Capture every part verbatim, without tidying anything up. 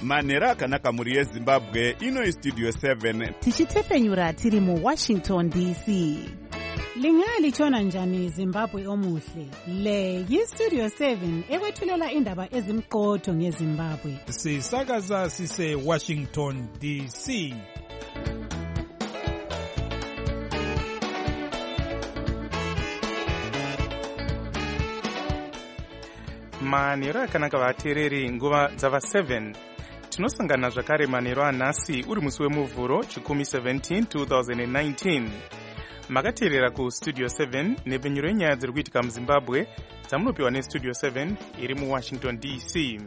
manhero akanaka mhuri yezimbabwe. Ino istudio seven tichitepfenyura tiri muwashington D C. Lingalitshona njani Zimbabwe omuhle? Le yistudio seven ekwethulela indaba ezimqotho ngeZimbabwe. Sisakaza sise Washington D C. Manhero akanaka vateereri, nguva dzava seven. Tinosangana zvakare manhero anhasi uri musi wemuvhuro chikumi seventeen twenty nineteen. Makateerera ku Studio seven nepfenyuro yenyaya dziri kuitika muZimbabwe dzamunopiwa neStudio seven iri muWashington D C.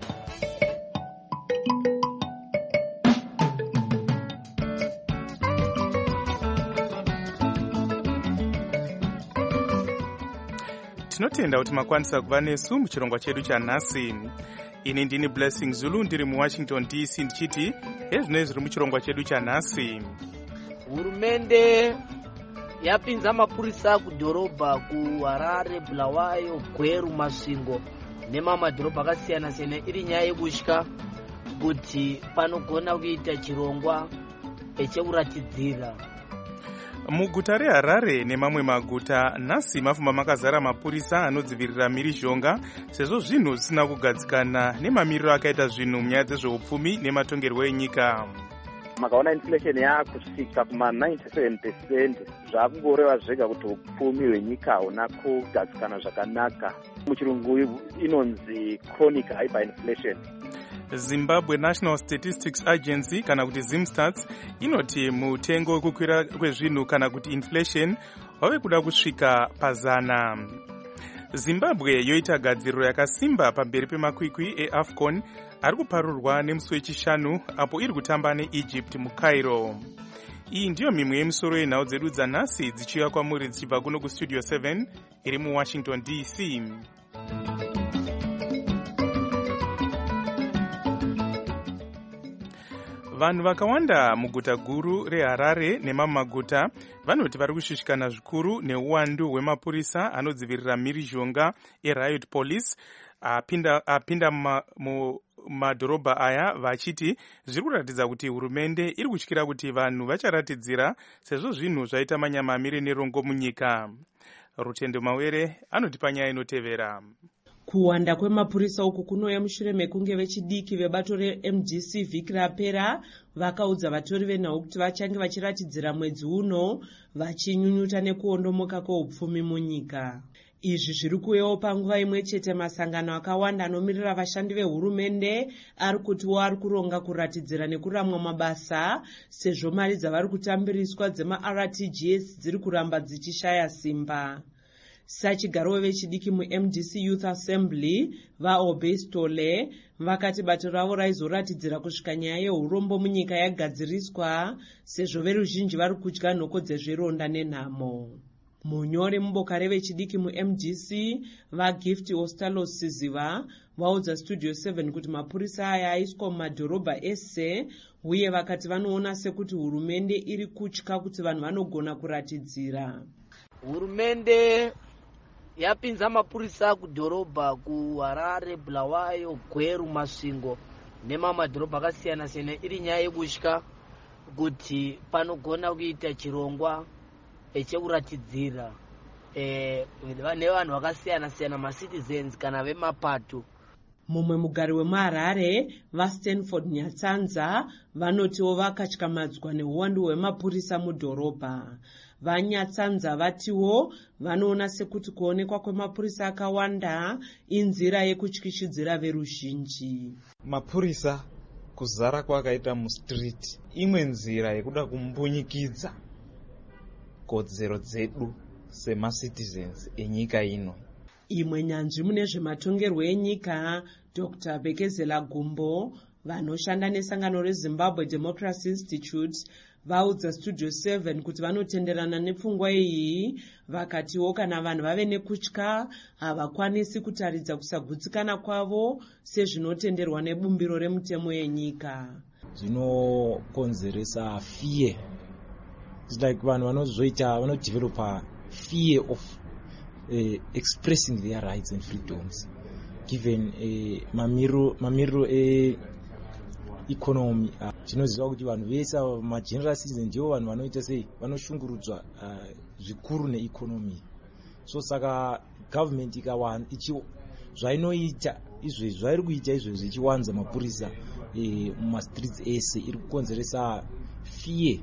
Tinotenda kuti makwanisa kuva nesu muchirongwa chedu chanhasi. Ini ndini Blessing Zulu ndiri muWashington D C ndichiti hezvinoi zviri muchirongwa chedu chanhasi. Hurumende yapinza mapurisa kudhorobha kuHarare, Bulawayo, Gweru, Masvingo nemamadhorobha akasiyana siyana iri nyaya yekutya kuti panogona kuita chirongwa chekuratidzira. Muguta reHarare nemamwe maguta nhasi mafumba makazara mapurisa anodzivirira mhirizhonga sezvo zvinhu zvisina kugadzikana nemamiriro akaita zvinhu munyaya dzezveupfumi nematongerwo enyika. Makaona inflation yakusvika kuma ninety-seven percent zvakungoreva zvega kuti upfumi hwenyika hauna kugadzikana zvakanaka. Muchirungu inonzi chronic hyperinflation. Zimbabwe National Statistics Agency kana kuti Zimstats inoti mutengo wekukwira kwezvinhu kana kuti inflation wave kuda kusvika pazana. Zimbabwe yoita gadziriro yakasimba pamberi pemakwikwi eAFCON ari kuparurwa nemusi wechishanu apo iri kutamba neEgypt muCairo. Iyi ndiyo mimwe yemisoro yenhau dzedu dzanhasi dzichiuya kwamuri dzichibva kuno kuStudio seven iri muWashington D C. Vanhu vakawanda muguta guru reHarare nemamwe maguta vanoti vari kushushikana zvikuru neuwandu hwemapurisa anodzivirira mhirizhonga eriot police apinda, apinda mumadhorobha aya vachiti zviri kuratidza kuti hurumende iri kutyira kuti vanhu vacharatidzira sezvo zvinhu zvaita manyamamire nerongo munyika. Rutendo Mawere anotipa nyaya inotevera. Kuwanda kwemapurisa uku kunouya mushure mekunge vechidiki vebato reM D C vhiki rapera vakaudza vatori venhau kuti vachange vachiratidzira mwedzi uno vachinyunyuta nekuondomoka kweupfumi munyika. Izvi zviri kuuyawo panguva imwe chete masangano akawanda anomirira vashandi vehurumende ari kutiwo ari kuronga kuratidzira nekuramwa mabasa sezvo mari dzavari kutambiriswa dzema-R T G S dziri kuramba dzichishaya simba. Sachigaro vechidiki muM D C Youth Assembly vaObestole vakati bato ravo raizoratidzira kusvika nyaya yeurombo munyika yagadziriswa sezvo veruzhinji vari kudya nhoko dzezvironda nenhamo. Munyori muboka revechidiki muM D C vaGift Ostalos Siziva vaudza Studio seven kuti mapurisa aya aiswa mumadhorobha ese uye vakati vanoona sekuti hurumende iri kutya kuti vanhu vanogona kuratidzira. Hurumende yapinza mapurisa kudhorobha kuHarare, Bulawayo, Gweru, Masvingo nemamadhorobha akasiyana siyana iri nyaya yekutya kuti panogona kuita chirongwa chekuratidzira eh nevanhu vakasiyana siyana macitizens kana vemapato. Mumwe mugari wemuHarare vaStanford Nyatsanza vanotiwo vakatyamadzwa neuwandu hwemapurisa mudhorobha. Vanyatsanza vatiwo vanoona sekuti kuonekwa kwemapurisa akawanda inzira yekutyishidzira veruzhinji. Mapurisa kuzara kwakaita mustreet imwe nzira yekuda kumbunyikidza kodzero dzedu semacitizens enyika ino. Imwe nyanzvi mune zvematongerwo enyika Doctor Bekezela Gumbo vanoshanda nesangano reZimbabwe Democracy Institute vaudza Studio seven kuti vanotenderana nepfungwa iyi vakatiwo kana vanhu vave nekutya havakwanisi kutaridza kusagutsikana kwavo sezvinotenderwa nebumbiro remutemo yenyika. Zvinokonzeresa fear. It's like vanhu vanozoita vanodevelopa fear of uh, expressing their rights and freedoms given uh, mamiro mamiro e economy. Tinoziva kuti vanhu vese mageneral citizen ndivo vanhu vanoita sei vanoshungurudzwa zvikuru neeconomy. So saka government ikawana ichi zvainoita izvezvi zvairi kuita izvezvi ichiwanza mapurisa mumastreets ese iri kukonzeresa fear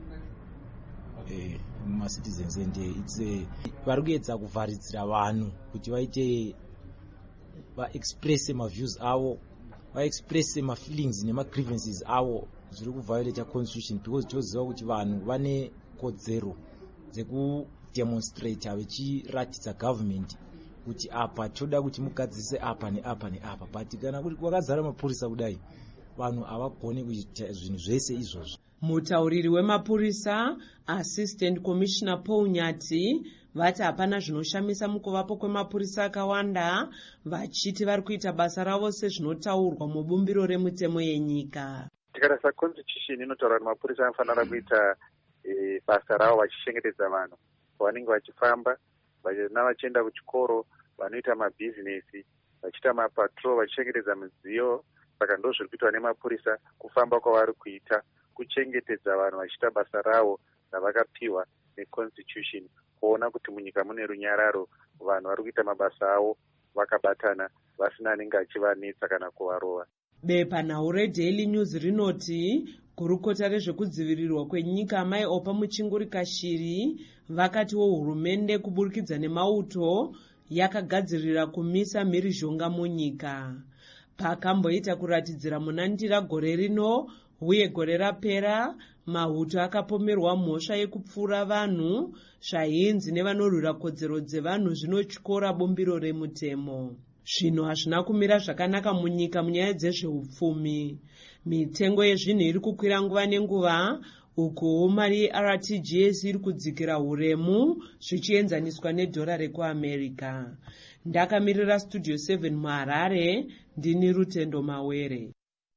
mumacitizens and it's vari kuedza kuvharidzira vanhu kuti vaite vaexpresse maviews avo vaexpresse mafeelings nemagrievances avo zviri kuviolata constitution because toziva kuti vanhu vane kodzero dzekudemonstrata vachiratidza government kuti apa toda kuti mugadzise apa neapa neapa, but kana kuti kwakazara mapurisa kudai vanhu havagone kuita zvinhu zvese izvozvo. Mutauriri wemapurisa Assistant Commissioner Paul Nyati vati hapana zvinoshamisa mukuvapo kwemapurisa akawanda, vachiti vari kuita basa ravo sezvinotaurwa mubumbiro remutemo yenyika. Tikarasa constitution inotaura kuti mapurisa anofanira kuita e, basa ravo vachichengetedza vanhu vanenge vachifamba vana vachienda kuchikoro, vanoita mabhizinesi, vachiita mapatrol, vachichengetedza midziyo. Saka ndo zviri kuitwa nemapurisa kufamba kwavari kuita kuchengetedza vanhu vachiita basa ravo ravakapiwa neconstitution, kuona kuti munyika mune runyararo, vanhu vari kuita mabasa avo vakabatana vasina anenge achivanetsa kana kuvarova. Bepanhau reDaily News rinoti gurukota rezvekudzivirirwa kwenyika Mai Opa Muchinguri Kashiri vakatiwo hurumende kuburikidza nemauto yakagadzirira kumisa mhirizhonga munyika. Pakamboita kuratidzira munandira gore rino uye gore rapera, mahuto akapomerwa mhosva yekupfura vanhu, zvainzi nevanorwira kodzero dzevanhu zvinotyora bumbiro remutemo. Zvinhu hazvina kumira zvakanaka munyika munyaya dzezveupfumi. Mitengo yezvinhu iri kukwira nguva nenguva, uku mari yeR T G S iri kudzikira huremu zvichienzaniswa nedhora rekuAmerica. Ndakamirira Studio seven muHarare, ndini Rutendo Mawere.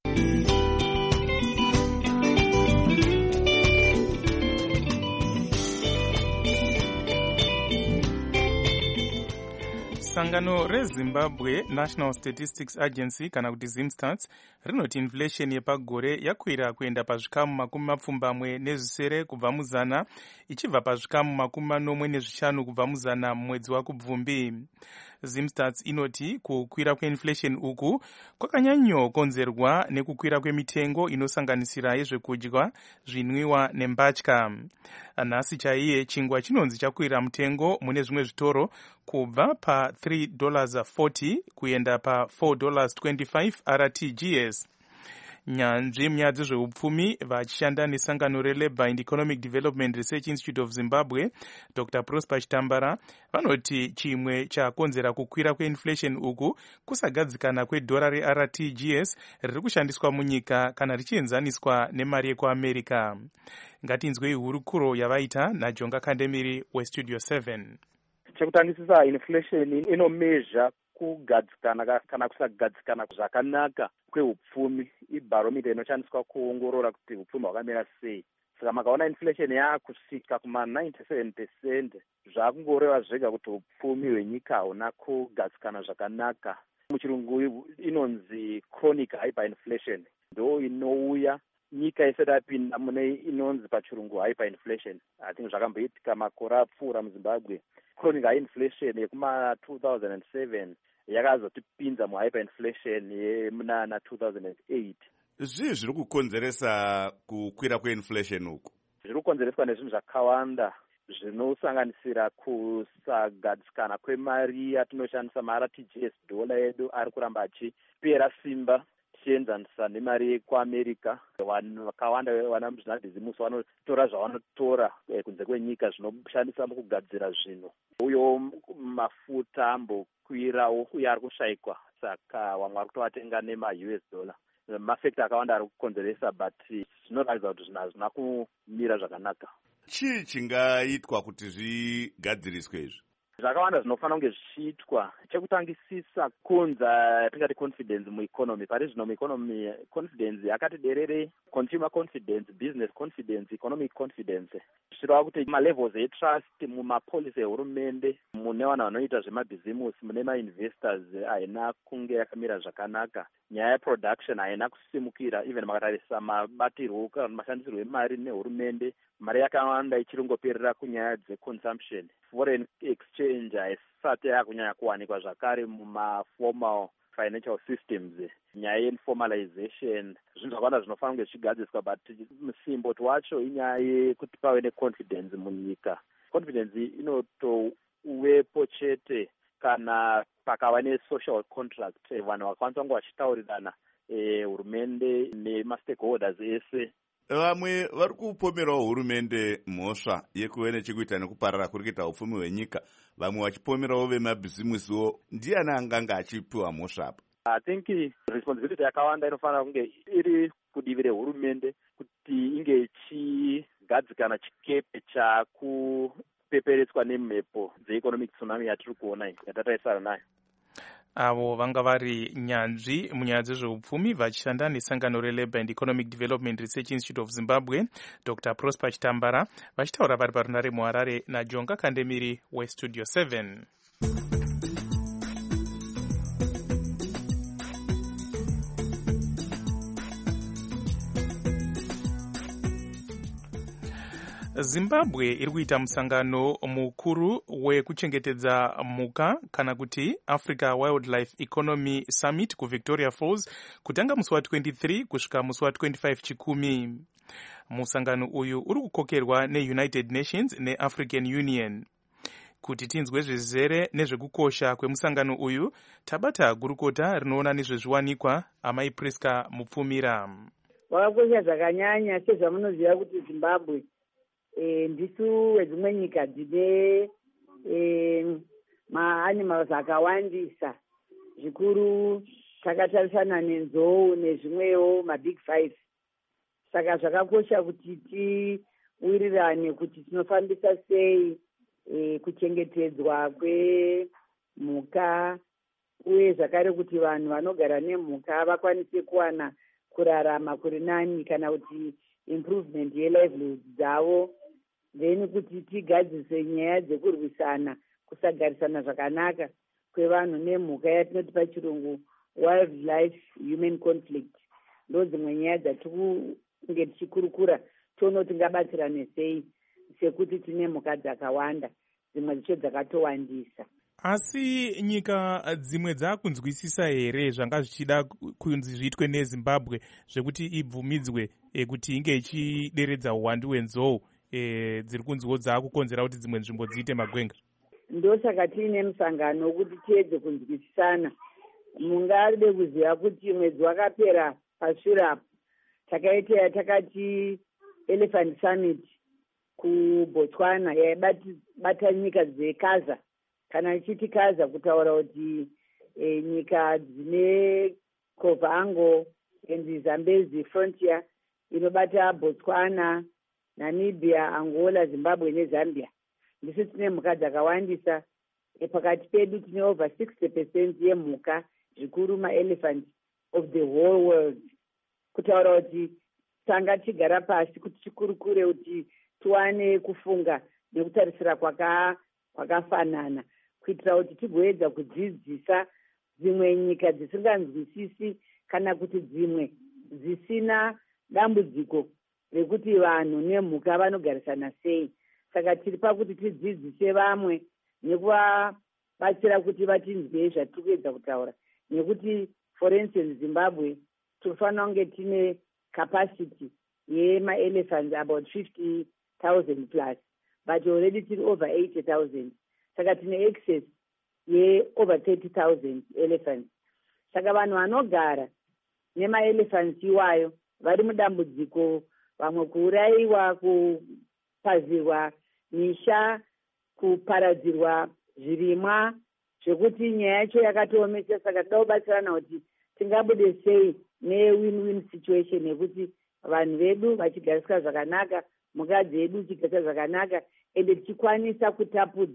Sangano reZimbabwe National Statistics Agency kana kuti ZimStats rinoti inflation yepagore yakwira kuenda pazvikamu makumi mapfumbamwe nezvisere kubva muzana ichibva pazvikamu makumi manomwe nezvishanu kubva muzana mwedzi waKubvumbi. ZimStats inoti kukwira kweinflation uku kwakanyanyokonzerwa nekukwira kwemitengo inosanganisira yezvekudya, zvinwiwa nembatya. Nhasi chaiye chingwa chinonzi chakwira mutengo mune zvimwe zvitoro kubva pa three dollars forty kuenda pa four dollars twenty-five R T G S. Nyanzvi munyaya dzezveupfumi vachishanda nesangano reLabour and Economic Development Research Institute of Zimbabwe, Doctor Prosper Chitambara, vanoti chimwe chakonzera kukwira kweinflation uku kusagadzikana kwedhora reR T G S riri kushandiswa munyika kana richienzaniswa nemari yekuAmerica. Ngatinzwei hurukuro yavaita naJonga Kandemiri weStudio seven. Chekutangisisa inflation inomezha kugadzikana kana kusagadzikana zvakanaka kweupfumi. Ibaromita inoshandiswa kuongorora kuti upfumi hwakamira sei. Saka makaona inflation yakusvika kuma ninety-seven percent, zvakungoreva zvega kuti upfumi hwenyika hauna kugadzikana zvakanaka. Muchirungu inonzi chronic hyperinflation, ndo inouya nyika isati yapinda mune inonzi pachirungu hyperinflation. I think zvakamboitika makore apfuura muZimbabwe. Chronic high inflation yekuma two thousand seven yakazotipinza muhyperinflation yemunana two thousand eight. Zvii zviri kukonzeresa kukwira kweinflation uku? Zviri kukonzereswa nezvinhu zvakawanda zvinosanganisira kusagadzikana kwemari yatinoshandisa maR T G S. Dhola yedu ari kuramba achipera simba tichienzanisa nemari yekuAmerica. Vanhu vakawanda vana muzvinabhizimusi vanotora zvavanotora kunze kwenyika zvinoshandisa mukugadzira zvinhu. Uyo mafuta ambokwirawo uye ari kushayikwa, saka vamwe vari kutovatenga nema-U S dollar. Mafekta akawanda ari kukonzeresa, but zvinoratidza kuti zvinhu hazvina kumira zvakanaka. Chii chingaitwa kuti zvigadziriswe izvi? zvakawanda zvinofanira kunge zvichiitwa. Chekutangisisa kunza tingati confidence mueconomy. Pari zvino mueconomy confidence yakati derere, consumer confidence, business confidence, economic confidence. Zvirova kuti malevels etrust mumapolicy ehurumende, mune vanhu vanoita zvemabhizimusi, mune mainvestors haina kunge yakamira zvakanaka. Nyaya yeproduction haina kusimukira, even makatarisa mabatirwo kana mashandisirwo emari nehurumende, mari yakawanda ichiringoperera kunyaya dzeconsumption. Foreign exchange haisati yakunyanya kuwanikwa zvakare mumaformal financial systems. Nyaya yeformalization, zvinhu zvakawanda zvinofanira kunge zvichigadziswa, but musimboti wacho inyaya yekuti pave neconfidence munyika. Confidence inotowepo chete kana pakava nesocial contract, vanhu vakwanisa kunge vachitaurirana, hurumende nemastakeholders ese. Vamwe vari kupomerawo hurumende mhosva yekuve nechekuita nekuparara kuri kuita upfumi hwenyika, vamwe vachipomerawo vemabhizimusiwo. Ndiani anganga achipiwa mhosva apa? I think responsibility yakawanda inofanira kunge iri kudivi rehurumende kuti inge ichigadzikana chikepe chakupeperetswa nemhepo dzeeconomic tsunami yatiri kuona iyi, yatatarisana nayo. Avo vanga vari nyanzvi munyaya dzezveupfumi vachishanda nesangano reLabour and Economic Development Research Institute of Zimbabwe, Doctor Prosper Chitambara, vachitaura vari parunare muHarare naJonga Kandemiri weStudio seven. Zimbabwe iri kuita musangano mukuru wekuchengetedza mhuka kana kuti Africa Wildlife Economy Summit kuVictoria Falls kutanga musi wa23 kusvika musi wa25 chikumi. Musangano uyu uri kukokerwa neUnited Nations neAfrican Union. Kuti tinzwe zvezere nezvekukosha kwemusangano uyu, tabata gurukota rinoona nezvezviwanikwa Amai Priska Mupfumira. Wakakosha zvakanyanya sezvamunoziva kuti Zimbabwe E, ndisu wedzimwe nyika dzine e, maanimals akawandisa zvikuru takatarisana nenzou nezvimwewo mabig five. Saka zvakakosha kuti tiwirirane kuti tinofambisa sei e, kuchengetedzwa kwemhuka uye zvakare kuti vanhu vanogara nemhuka vakwanise kuwana kurarama kuri nani kana kuti improvement yelivelihood dzavo. Then kuti tigadzise nyaya dzekurwisana kusagarisana zvakanaka kwevanhu nemhuka yatinoti pachirungu wildlife human conflict. Ndo dzimwe nyaya dzatikunge tichikurukura toona tingabatsirane sei sekuti tine mhuka dzakawanda, dzimwe dzicho dzakatowandisa. Asi nyika dzimwe dzakunzwisisa here zvanga zvichida kunzi zviitwe neZimbabwe zvekuti ibvumidzwe e, kuti inge ichideredza uwandu hwenzou e, dziri kunziwo dzakukonzera kuti dzimwe nzvimbo dziite magwenga? Ndosaka tiine musangano wekuti tiedze kunzwisisana. Mungade kuziva kuti mwedzi wakapera pashure apo takaita takati Elephant Summit kuBotswana yaibata nyika dzekaza kana ichiti kaza kutaura kuti e, nyika dzine Kovango and Zambezi frontier inobata Botswana, Namibia, Angola, Zimbabwe neZambia. Ndisu tine mhuka dzakawandisa. E, pakati pedu tine over sixty percent yemhuka zvikuru maelephant of the whole world. Kutaura kuti tanga tigara pasi kuti tikurukure kuti tuwane kufunga nekutarisira kwaka kwakafanana kuitira kuti tigoedza kudzidzisa dzimwe nyika dzisinganzwisisi kana kuti dzimwe dzisina dambudziko rekuti vanhu nemhuka vanogarisana sei. Saka tiri pakuti tidzidzise vamwe nekuvabatsira kuti vatinzwe zvatiri kuedza kutaura, nekuti for instance Zimbabwe tofanira kunge tine capacity yema-elephants about fifty thousand plus, but already tiri over eighty thousand. Saka tine excess ye over thirty thousand elephants. Saka vanhu vanogara nema-elephants iwayo vari mudambudziko, vamwe kuurayiwa, kupazirwa misha, kuparadzirwa zvirimwa, zvekuti nyaya yacho yakatoomesa. Saka toda kubatsirana kuti tingabude sei ne-win-win situation yekuti vanhu vedu vachigariswa zvakanaka, mhuka dzedu chigariswa zvakanaka, ende tichikwanisa kutapudza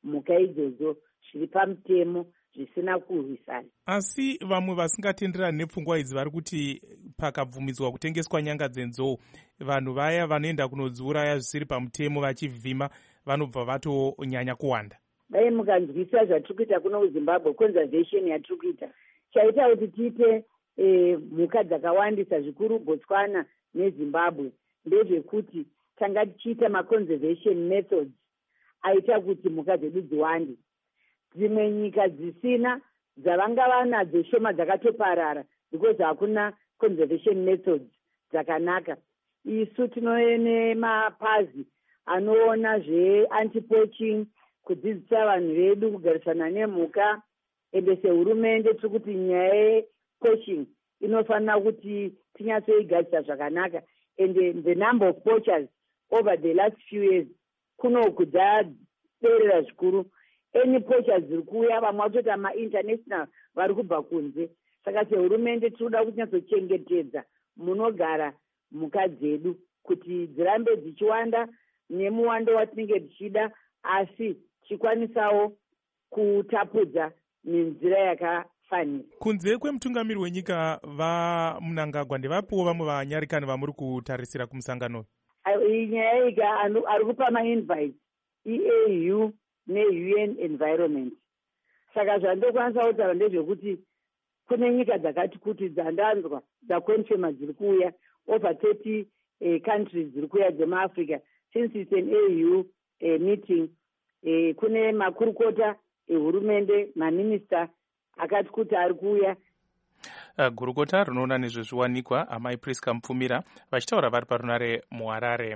mhuka idzodzo zviri pamutemo zvisina kurwisana. Asi vamwe vasingatenderani nepfungwa idzi vari kuti pakabvumidzwa kutengeswa nyanga dzenzou, vanhu vaya vanoenda kunodziuraya zvisiri pamutemo vachivhima vanobva vatonyanya kuwanda. Dai mukanzwisa zvatiri kuita kuno kuZimbabwe, conservation yatiri kuita, chaita kuti tiite e, mhuka dzakawandisa zvikuru Botswana neZimbabwe ndezvekuti tanga tichiita maconservation methods aita kuti mhuka dzedu dziwande. Dzimwe nyika dzisina dzavanga vanadzo shoma dzakatoparara because hakuna conservation methods dzakanaka. Isu tinoene mapazi anoona zve-anti-poaching, kudzidzisa vanhu vedu kugarisana nemhuka, ende sehurumende tiri kuti nyaya ye-poaching inofanira kuti tinyatsoigadzisa zvakanaka. And the number of poachers over the last few years kuno kudzaderera zvikuru. Any poachers ziri kuuya vamwe vatota ma-international vari kubva kunze. Saka sehurumende tinoda kunyatsochengetedza munogara mhuka dzedu kuti dzirambe dzichiwanda nemuwando watinenge tichida, asi chikwanisawo kutapudza nenzira yakafanira. Kunze kwemutungamiri wenyika vaMnangagwa, ndevapiwo vamwe vanyarikani vamuri kutarisira kumusangano? Iyi nyaya ika ari kupa ma-invite E A U ne-U N Environment. Saka zvandokwanisa kutaura ndezvekuti kune nyika dzakati kuti dzandanzwa dzakonfema dziri kuuya over thirty uh, countries dziri kuuya dzemaAfrica. Since it's an A U uh, meeting, uh, kune makurukota ehurumende, maminista akati kuti ari kuuya. Uh, gurukota rinoona nezvezviwanikwa amai Priska Mupfumira vachitaura vari parunare muHarare.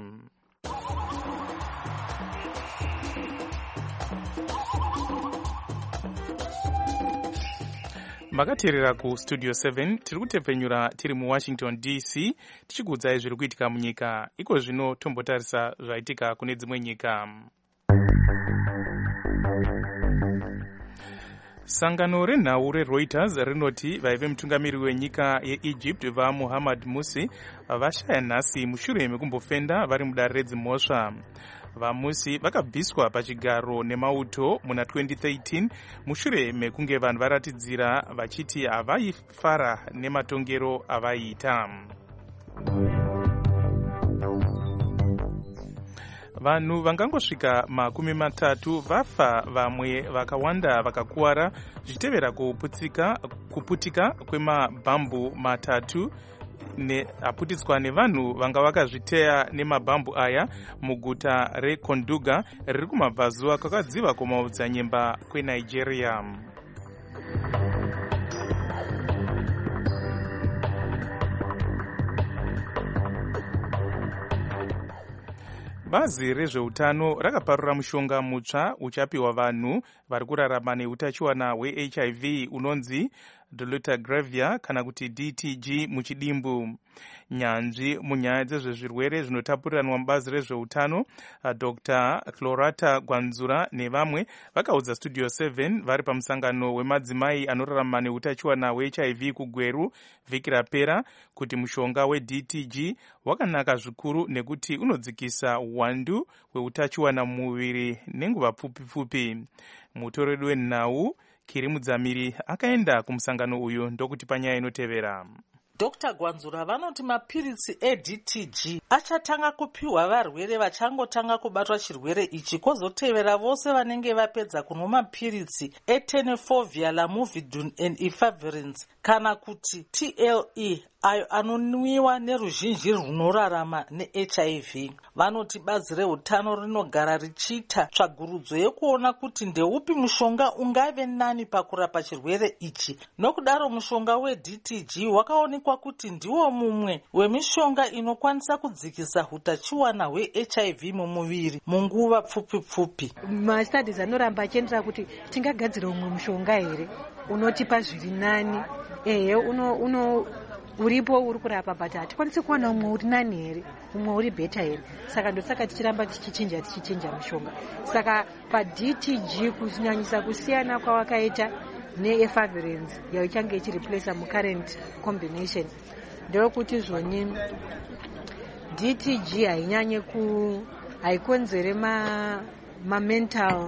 Makateerera ku Studio seven, tiri kutepfenyura tiri muWashington D C tichikuudzai zviri kuitika munyika. Iko zvino tombotarisa zvaitika kune dzimwe nyika. Sangano renhau reReuters rinoti vaive mutungamiri wenyika yeEgypt vaMuhammad Musi vashaya nhasi mushure mekumbofenda vari mudare redzimhosva. VaMusi vakabviswa pachigaro nemauto muna twenty thirteen mushure mekunge vanhu varatidzira vachiti havaifara nematongero avaiita. Vanhu vangangosvika makumi matatu vafa, vamwe vakawanda vakakuwara zvichitevera kuputika, kuputika kwemabhambu matatu ne aputitswa nevanhu vanga vakazviteya nemabhambu aya muguta reKonduga riri kumabvazuva kwakadziva kwemaodzanyemba kweNigeria. Bazi rezveutano rakaparura mushonga mutsva uchapiwa vanhu vari kurarama neutachiwana hweH I V unonzi dolutegravir kana kuti D T G muchidimbu. Nyanzvi munyaya dzezvezvirwere zvinotapuriranwa mubazi rezveutano Doctor Clorata Gwanzura nevamwe vakaudza Studio seven vari pamusangano wemadzimai anorarama neutachiwana hweH I V kuGweru vhiki rapera kuti mushonga weD T G wakanaka zvikuru nekuti unodzikisa uwandu hweutachiwana mumuviri nenguva pfupi pfupi. Mutoreri wenhau Kiri Mudzamiri akaenda kumusangano uyu ndokuti panyaya inotevera. Doctor Gwanzura vanoti mapiritsi eD T G achatanga kupiwa varwere vachangotanga kubatwa chirwere ichi, kwozotevera vose vanenge vapedza kunwa mapiritsi etenofovir, lamivudine and efavirenz kana kuti T L E ayo anonwiwa neruzhinji runorarama neH I V. Vanoti bazi reutano rinogara richiita tsvagurudzo yekuona kuti ndeupi mushonga ungave nani pakurapa chirwere ichi. Nokudaro mushonga weD T G wakaonekwa kuti ndiwo mumwe wemishonga inokwanisa kudzikisa hutachiwana hweH I V mumuviri munguva pfupi pfupi. Mastudis anoramba achiendera kuti tingagadzira umwe mushonga here unotipa zviri nani, ehe uno uno uripo uri kurapa, but hatikwanisi kuwana umwe uri nani here, umwe uri beta here. Saka ndosaka tichiramba tichichinja tichichinja mushonga. Saka paD T G kunyanyisa kusiyana kwawakaita neefavirenz yaichange ichireplace mucurrent combination ndeyokuti zvoni D T G hainyanye ku haikonzere ma ma mental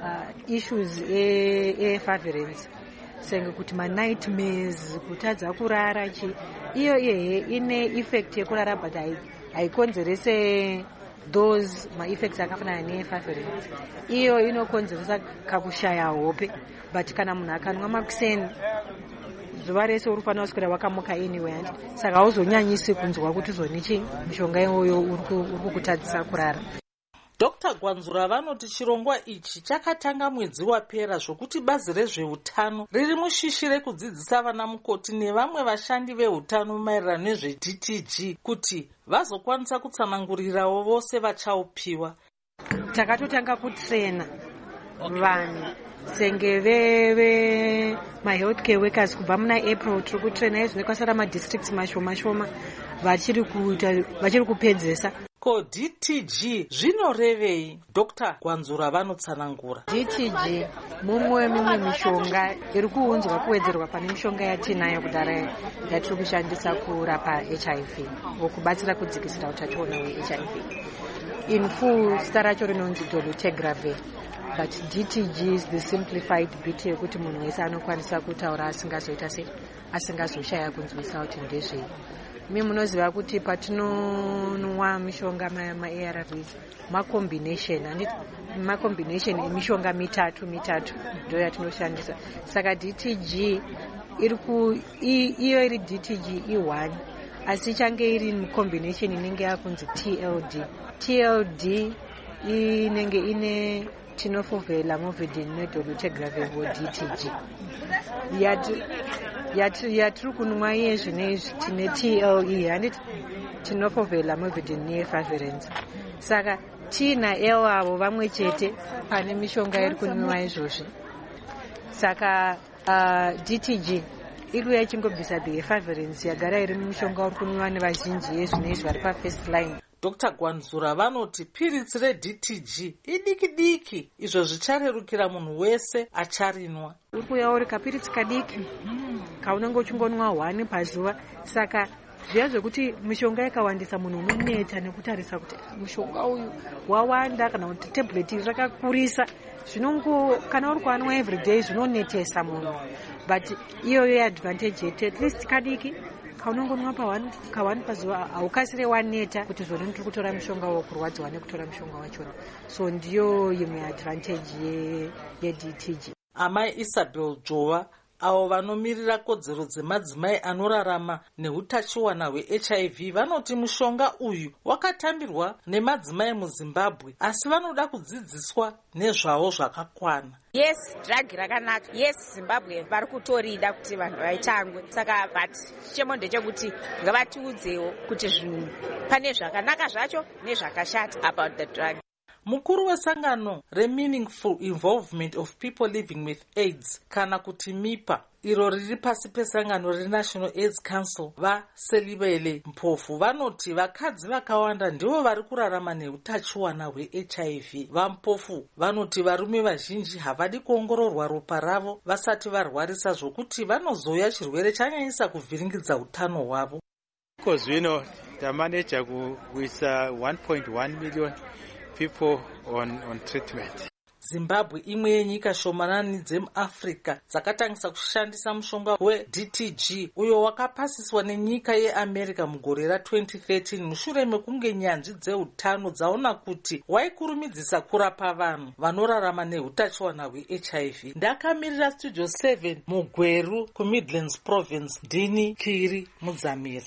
uh, issues efaverence senge kuti manightmares, kutadza kurara chi, iyo iyehe ine effect yekurara but haikonzerese those ma-effects akafanana nefaverence. Iyo inokonzeresa kakushaya hope, but kana munhu akanwa makuseni zuva rese uri kufanira kuswera wakamuka anyway handi, saka hauzonyanyisi kunzwa kuti uzonichi mishonga iyoyo uri kukutadzisa kurara. Doctor Gwanzura vanoti chirongwa ichi chakatanga mwedzi wapera zvokuti bazi rezveutano riri mushishi rekudzidzisa vana mukoti nevamwe vashandi vehutano maererano nezve-D T G kuti vazokwanisa kutsanangurirawo vose vachaupiwa. Takatotanga kutrena vanhu senge veve ma-healthcare workers kubva muna April tiri kutrena izvino kwasara madistricts mashoma shoma vachiri vachiri kupedzesa. Ko D T G zvinorevei? Doctor Gwanzura vanotsanangura. D T G mumwe mimwe mishonga iri kuunzwa kuwedzerwa pane mishonga yatinayo kudhara yatiri kushandisa kurapa H I V wokubatsira kudzikisira utachiona hwe-H I V. In full zita racho rinonzi dolutegravir, but D T G is the simplified bit yekuti munhu wese anokwanisa kutaura asingazoita sei, asingazoshaya kunzwisa kuti ndezvei. Mi munoziva kuti patinonwa mishonga ma-A R Vs ma-combination, anditi ma-combination emishonga mitatu mitatu ndo yatinoshandisa. Saka D T G iri ku iyo iri D T G i one asi ichange iri combination inenge yakunzi T L D. T L D inenge ine tenofovir, lamivudine nedolutegravir vo-D T G. Yati yatiri kunwa iye zvinezvi tine T L E handiti tenofovir, lamivudine neefaverence. Saka T na L avo vamwe chete pane mishonga iri kunwiwa izvozvi. Saka uh, D T G iri yachingobvisa the efaverence yagara iri mishonga uri kunwiwa nevazhinji yezvinezvi vari pa-first line. Doctor Gwanzura vanoti piritsi re-D T G idiki diki, izvo zvicharerukira munhu wese acharinwa. Uri kuuya uri kapiritsi kadiki kaunenge uchingonwa one pazuva, saka zviya zvekuti mishonga ikawandisa munhu unoneta nekutarisa kuti mushonga uyu wawanda kana kuti tablet iri rakakurisa, zvinongo kana uri kuanwa everyday zvinonetesa munhu, but iyoyo yeadvantage yete at least kadiki kaunongonwa pa one pazuva haukasire waneta kuti zvone tiri kutora mushonga wokurwadziwa nekutora mushonga wachona. So ndiyo imwe advantage ye-D T G. Amai Isabel Jova avo vanomirira kodzero dzemadzimai anorarama neutachiwana hwe-H I V vanoti mushonga uyu wakatambirwa nemadzimai muZimbabwe asi vanoda kudzidziswa nezvawo zvakakwana. Yes, drug rakanaka. Yes, Zimbabwe vari kutorida kuti vanhu vaitangwe. Saka but chemo ndechekuti ngavatiudzewo kuti zvinhu pane zvakanaka zvacho nezvakashata about the drug. Mukuru wesangano re-Meaningful Involvement of People Living with AIDS kana kuti MIPA iro riri pasi pesangano re-National AIDS Council vaSelibele Mpofu vanoti vakadzi vakawanda ndivo vari kurarama neutachiwana hwe-H I V. VaMpofu vanoti varume vazhinji havadi kuongororwa ropa ravo vasati varwarisa zvokuti vanozoya chirwere chanyanyisa kuvhiringidza utano hwavo. Zvino tamaneja kuisa one point one million people on, on treatment. Zimbabwe imwe yenyika shomanani dzemuAfrica dzakatangisa kushandisa mushonga we-D T G uyo wakapasiswa nenyika yeAmerica mugore ra-twenty thirteen mushure mekunge nyanzvi dzeutano dzaona kuti waikurumidzisa kurapa vanhu vanorarama neutachiwana hwe-H I V. Ndakamirira Studio seven muGweru kuMidlands Province, ndini Kiri Mudzamira.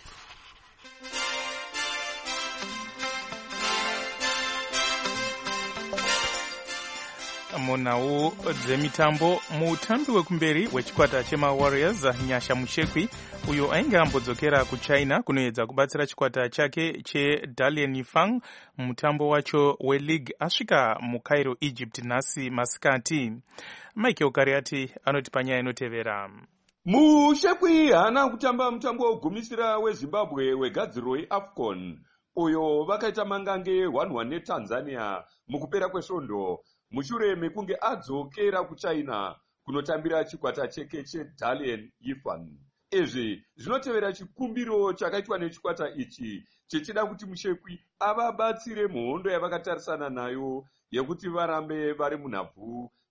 Munhau dzemitambo, mutambi wekumberi wechikwata chemaWarriors Nyasha Mushekwi uyo ainge ambodzokera kuChina kunoedza kubatsira chikwata chake cheDalian Yifang mutambo wacho weLeague asvika muCairo, Egypt nhasi masikati. Michael Kariati anoti panyaya inotevera. Mushekwi haana kutamba mutambo wogumisira weZimbabwe wegadziriro yeAFCON uyo vakaita mangange one one neTanzania mukupera kwesvondo mushure mekunge adzokera kuChina kunotambira chikwata cheke cheDalian Yifang. Izvi zvinotevera chikumbiro chakaitwa nechikwata ichi chichida kuti Mushekwi avabatsire muhondo yavakatarisana nayo yekuti varambe vari munhabvu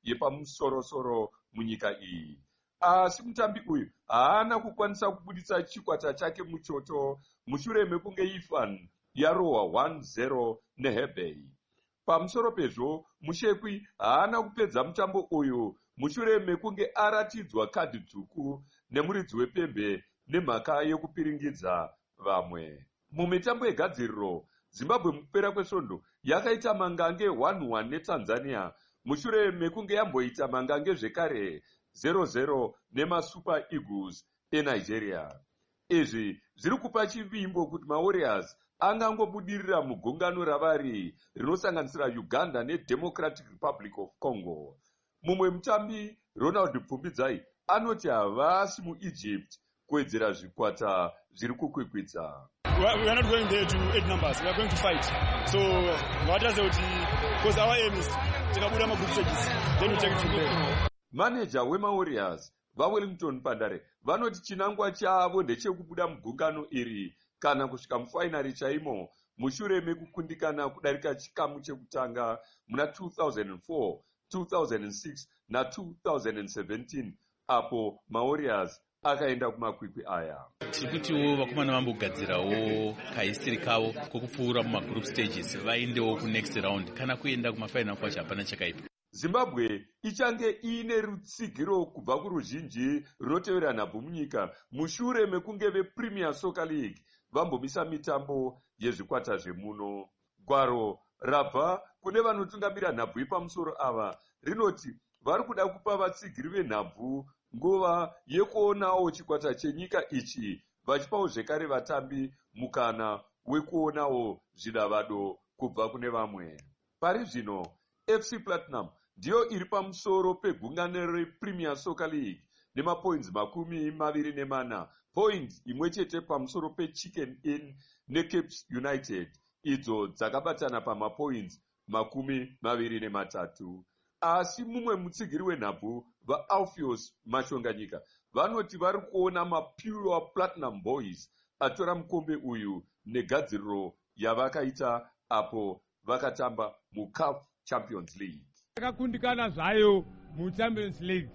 yepamusorosoro munyika iyi. Asi mutambi uyu haana kukwanisa kubudisa chikwata chake muchoto mushure mekunge Ifan yarohwa one zero neHebei. Pamusoro pezvo, Mushekwi haana kupedza mutambo uyu mushure mekunge aratidzwa kadhi dzvuku nemuridzi wepembe nemhaka yekupiringidza vamwe. Mumitambo yegadziriro, Zimbabwe mukupera kwesvondo yakaita mangange one one neTanzania mushure mekunge yamboita mangange zvekare zero zero nemaSuper Eagles eNigeria. Izvi zviri kupa chivimbo kuti maWarriors angangobudirira mugungano ravari rinosanganisira Uganda neDemocratic Republic of Congo. Mumwe mutambi Ronald Pfumbidzai anoti havasi muEgypt kuwedzera zvikwata zviri kukwikwidza. We are not going there to eight numbers. We are going to fight. So what does it because our aim is to take a group stages. Then we take it from there. Manager wemaWarriors vaWellington Pandare vanoti chinangwa chavo ndechekubuda mugungano iri kana kusvika mufainari chaimo mushure mekukundikana kudarika chikamu chekutanga muna two thousand four, two thousand six na two thousand seventeen apo maWarriors akaenda kumakwikwi aya. Tiri kutiwo vakomana vambogadzirawo kahistori kavo kokupfuura mumagroup stages vaendewo kunext round kana kuenda kumafainal kwacho hapana chakaipa. Zimbabwe ichange iine rutsigiro kubva kuruzhinji runotevera nhabvu munyika mushure mekunge vePremier Soccer League vambomisa mitambo yezvikwata zvemuno. Gwaro rabva kune vanotungamira nhabvu yepamusoro ava rinoti vari kuda kupa vatsigiri venhabvu nguva yekuonawo chikwata chenyika ichi vachipawo zvekare vatambi mukana wekuonawo zvidavado kubva kune vamwe. Pari zvino F C Platinum ndiyo iri pamusoro pegungano rePremier Soccer League nemapoints makumi maviri nemana, point imwe chete pamusoro peChicken Inn neCapes United idzo dzakabatana pamapoints makumi maviri nematatu. Asi mumwe mutsigiri wenhabvu vaAlpheus Mashonganyika vanoti vari kuona maPure Platinum Boys atora mukombe uyu negadziriro yavakaita apo vakatamba muCAF Champions League. Yakakundikana zvayo muChampions League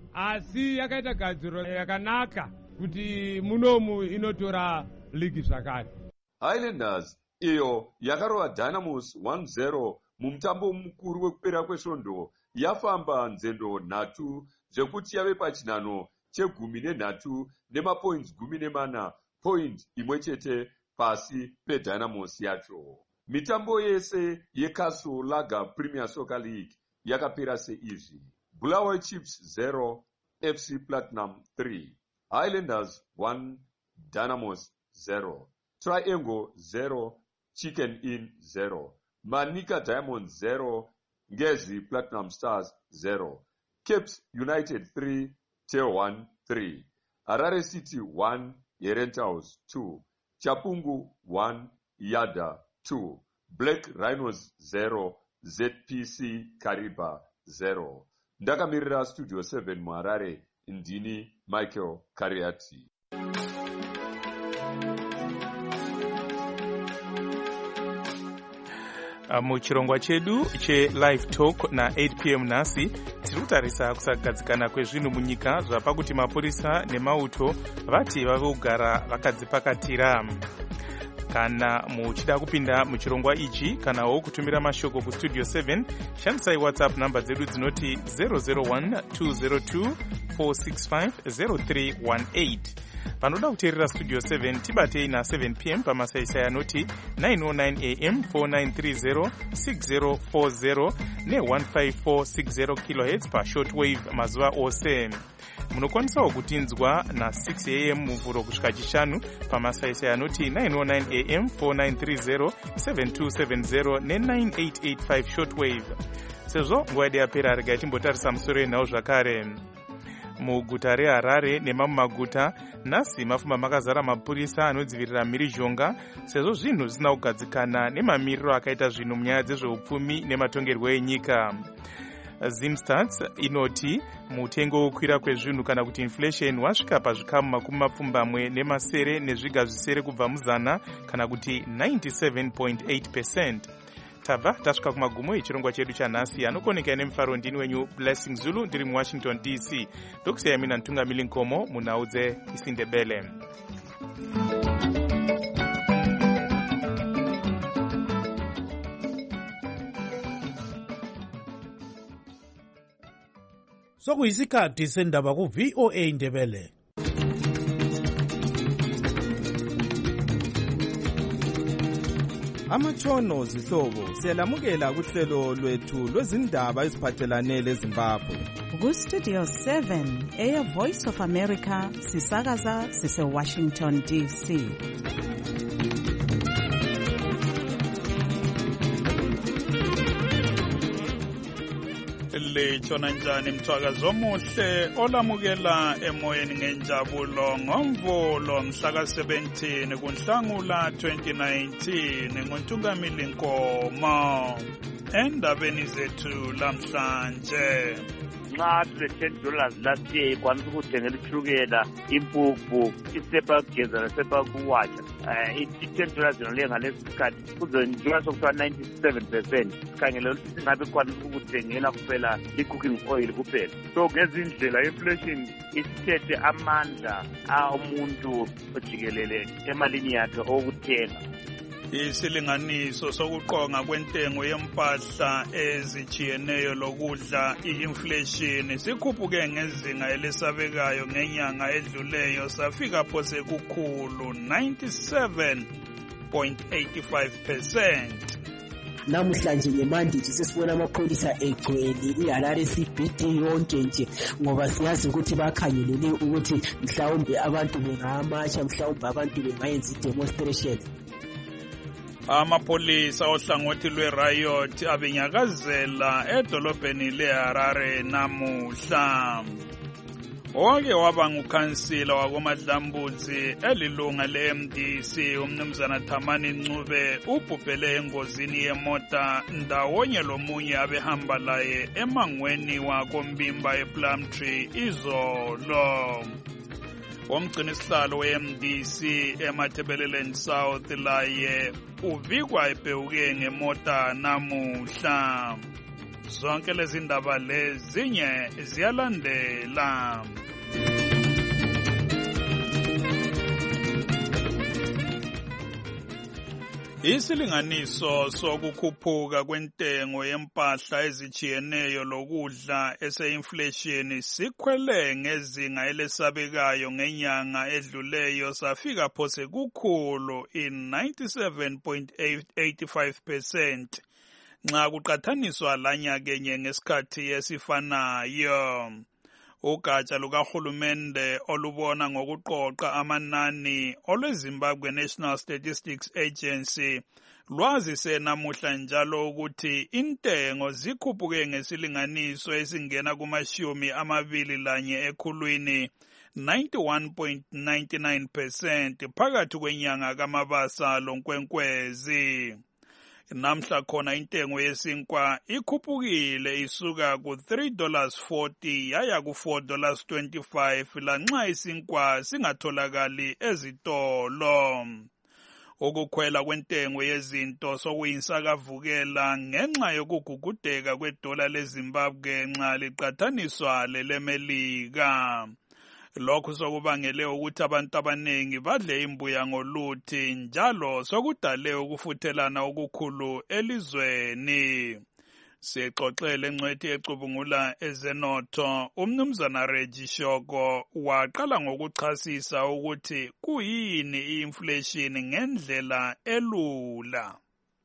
asi yakaita gadziriro yakanaka kuti munomu inotora ligi zvakare. Highlanders iyo yakarova Dynamos one zero mumutambo mukuru wekupera kwesvondo yafamba nzendo nhatu zvekuti yave pachinhano chegumi nenhatu nemapoints gumi nemana, point imwe chete pasi peDynamos yacho. Mitambo yese yeCastle Lager Premier Soccer League yakapera seizvi: Bulawayo Chiefs zero, F C Platinum three, Highlanders one, Dynamos zero, Triangle zero, Chicken Inn zero, Manica Diamonds zero, Ngezi Platinum Stars zero, Capes United three, Tail one three, Harare City one, Herentals two, Chapungu one, Yada two, Black Rhinos zero, Z P C Kariba zero. Ndakamirira Studio seven muHarare, ndini Michael Kariati. Muchirongwa chedu che-Live Talk na eight p m nhasi tiri kutarisa kusagadzikana kwezvinhu munyika zvapa kuti mapurisa nemauto vati vave kugara vakadzipakatira. Kana muchida kupinda muchirongwa ichi kanawo kutumira mashoko kustudio seven, shandisai WhatsApp namba dzedu dzinoti zero zero one two zero two four six five zero three one eight. Vanoda kuteerera Studio seven tibatei na seven p m pamasaisai anoti nine oh nine a m four nine three zero six zero four zero ne one five four six zero kilohertz pa shortwave mazuva ose. Munokwanisawo kutinzwa na six a m muvhuro kusvika chishanu pamasaisai anoti nine oh nine a m four nine three zero seven two seven zero ne nine eight eight five shortwave. Sezvo nguva yedu yapera, regai timbotarisa musoro yenhau zvakare. Muguta reHarare nemamwe maguta nhasi mafamba makazara mapurisa anodzivirira mhirizhonga sezvo zvinhu zvisina kugadzikana nemamiriro akaita zvinhu munyaya dzezveupfumi nematongerwo enyika. Zimstats inoti mutengo wokwira kwezvinhu kana kuti inflation wasvika pazvikamu makumi mapfumbamwe nemasere nezviga zvisere kubva muzana kana kuti ninety-seven point eight percent. tabva tasvika kumagumo echirongwa chedu chanhasi. anokoneka nemufaro ndini wenyu Blessing Zulu ndiri muwashington D C. ndokusiyai mina Ntungamili Nkomo munhau dzeIsindebele. sokuyisikhathi sendaba ku-V O A Ndebele. Amatshono zihlobo siyalamukela kuhlelo lwethu lwezindaba eziphathelane leZimbabwe. Ku-Studio seven Air Voice of America sisakaza sise-Washington D C. Litshona njani mthwakazi omuhle olamukela emoyeni ngenjabulo ngomvulo mhla ka seventeen kuNhlangula twenty nineteen nguNtungamili Nkomo. Endabeni zethu lamhlanje, nxa tule-ten dollars last year ikwanisa ukuthengela ishukela, impuphu, isepa yokugeza nesepa yokuwatsha. Um i-ten dollars yona leyo ngalesi sikhathi kuzonjenga sokuthiwa ninety-seven percent sikhangele ukuthi singabe ikwanisa ukuthengela kuphela i-cooking oil kuphela. So ngezindlela inflation isithethe amandla amuntu ojikelele emalini yakhe okuthenga. Isilinganiso sokuqonga kwentengo yempahla ezijiyeneyo lokudla i-inflation sikhuphuke ngezinga elesabekayo ngenyanga edluleyo safika phose kukhulu ninety-seven point eight five percent. Namhlanje ngemandla sesibona amapholisa egcwele iHarare C B D yonke nje ngoba siyazi ukuthi bakhangelele ukuthi mhlawumbe abantu bengamatsha, mhlawumbe abantu bengayenza i-demonstration. Amapolisa ohlangothi lwe-riot abenyakazela edolobheni leHarare namuhla. Oke waba ngukhansila wakoMadlambuzi elilunga le-M D C umnumzana Thamani Ncube ubhubhele engozini yemota ndawonye lomunye abehamba laye emangweni wakoMbimba ePlumtree izolo. Omgcini isihlalo we-M D C eMatabeleland South laye uvikwa ebhewuke ngemota namuhla. Zonke lezi ndaba lezinye ziyalandela. Isilinganiso sokukhuphuka kwentengo yempahla ezijiyeneyo lokudla ese-inflation sikhwele ngezinga elesabekayo ngenyanga edluleyo safika phose kukhulu in ninety-seven point eight five percent nxa kuqathaniswa lanyakenye ngesikhathi esifanayo. Ugatsha lukahulumende olubona ngokuqoqa amanani olweZimbabwe National Statistics Agency lwazise namuhla njalo ukuthi intengo zikhuphuke ngesilinganiso esingena kumashumi amabili lanye ekhulwini ninety-one point nine nine percent phakathi kwenyanga kaMabasa loNkwenkwezi. Namhla khona intengo yesinkwa ikhuphukile isuka ku three dollars forty yaya ku four dollars twenty-five lanxa isinkwa singatholakali ezitolo. Ukukhwela kwentengo yezinto sokuyinsakavukela ngenxa yokugugudeka kwedola leZimbabwe nxa liqathaniswa lelemelika. Lokhu sokubangele ukuthi abantu abanengi badle imbuya ngoluthi njalo sokudale ukufuthelana okukhulu elizweni. Sixoxele ngcwethi ecubungula ezenotho umnumzana Reggie Shoko waqala ngokuchasisa ukuthi kuyini i-inflation ngendlela elula.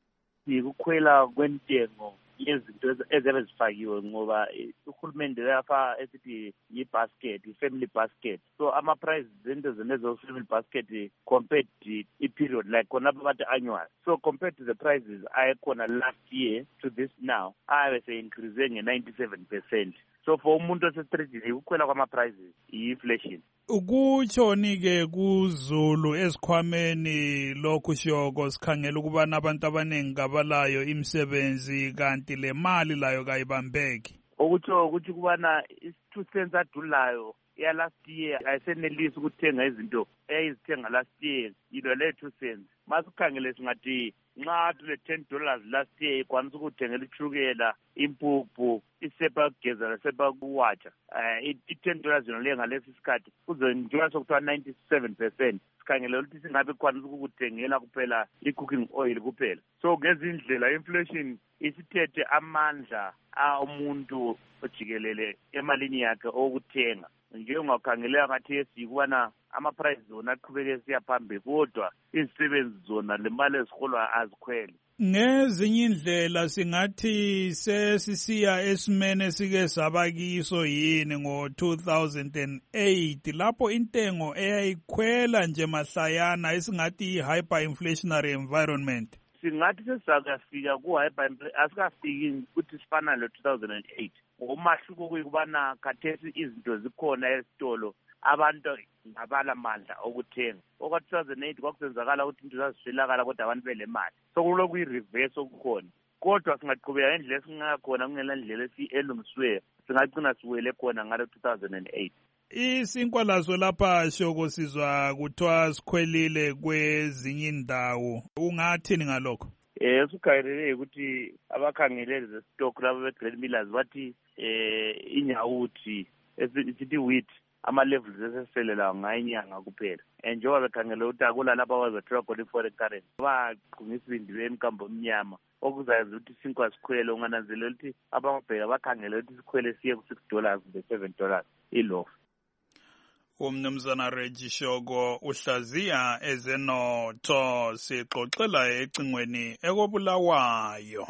Ukukhwela kwentengo yezinto ezabe zifakiwe ngoba uhulumende lafa esithi yi-basket, i-family basket. So ama-prices zinto zenezo family basket compared to i-period like khonapho bathi annual. So compared to the prices ayekhona last year to this now, ayabe se-increase nge-ninety-seven percent. So for umuntu osestreetini ukukhwela kwama-prices i-inflation. Ukutshoni-ke kuZulu esikhwameni lokhu Shoko sikhangela ukubana abantu abaningi kabalayo imisebenzi kanti le mali layo kayibambeki. Okutsho ukuthi kubana two cents adulayo ya last year ayisenelisi ukuthenga izinto eyizithenga last year yilo le two cents. Masikhangele singathi nxa tule ten dollars last year ikwanisa ukuthengela ichukela impuphu isepa yokugeza lesepa yokuwatsha um i-ten dollars yona leyo ngalesi sikhathi kuzenjengoba sokuthiwa ninety-seven percent sikhangele ukuthi singabe ikwanisa ukukuthengela kuphela i-cooking oil kuphela. So ngezindlela inflation isithethe amandla umuntu ojikelele emalini yakhe okuthenga. Njengokhangeleka ngathi esikubana ama-price zona aqhubeke siya phambili kodwa izisebenzi zona le mali eziholwa azikhwele. Ngezinye indlela singathi sesisiya esimene esike saba kiso yini ngo two thousand eight lapho intengo eyayikhwela nje mahlayana esingathi i-hyperinflationary environment. Singathi sesakafika ku-hyper asikafiki ukuthi sifana lo-two thousand eight. Ngomahluko kuyikubana khathesi izinto zikhona esitolo abantu ngabala mandla okuthenga. Oka two thousand eight kwakusenzakala ukuthi into zaziswelakala kodwa abantu bele mali. So kuloku i-reverse okukhona. Kodwa singaqhubeka ngendlela esingakhona kungela ndlela elungisiweyo singagcina siwele khona ngalo two thousand eight. Isinkwa lazo lapha shoko sizwa kuthiwa sikhwelile kwezinye indawo. Ungathini ngalokho? Eh sukayirele ukuthi abakhangelele zestock labo be-Great Millers bathi eh inyawuthi esithi wheat ama levels eseselela ngayinyanga kuphela. Njengoba bekhangela ukuthi akula lapha bazothola khona i-foreign currency baqhungisa ibindi emkambo omnyama okuzayenza ukuthi isinkwa sikhwele ungananzelela ukuthi ababheka bakhangela ukuthi sikhwele siye ku six dollars kumbe seven dollars ilofu. Umnumzana Reggie Shoko uhlaziya ezenotho sixoxela ecingweni ekobulawayo.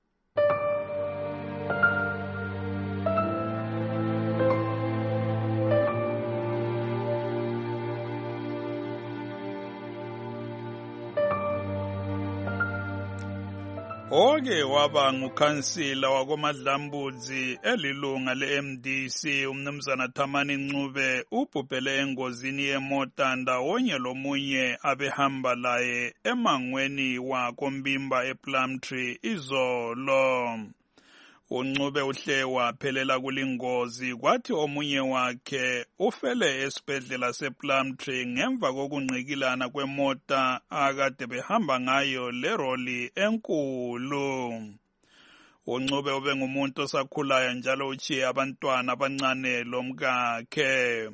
Oke waba ngukhansila wakoMadlambudzi elilunga le-M D C umnumzana Thamani Ncube ubhubhele engozini yemota ndawonye lomunye abehamba laye emangweni wakoMbimba ePlumtree izolo. uNcube uhle waphelela kulingozi kwathi omunye wakhe ufele esibhedlela sePlumtree ngemva kokungqikilana kwemota akade behamba ngayo leroli enkulu. uNcube ube ngumuntu osakhulayo njalo uchiye abantwana abancane lomkakhe.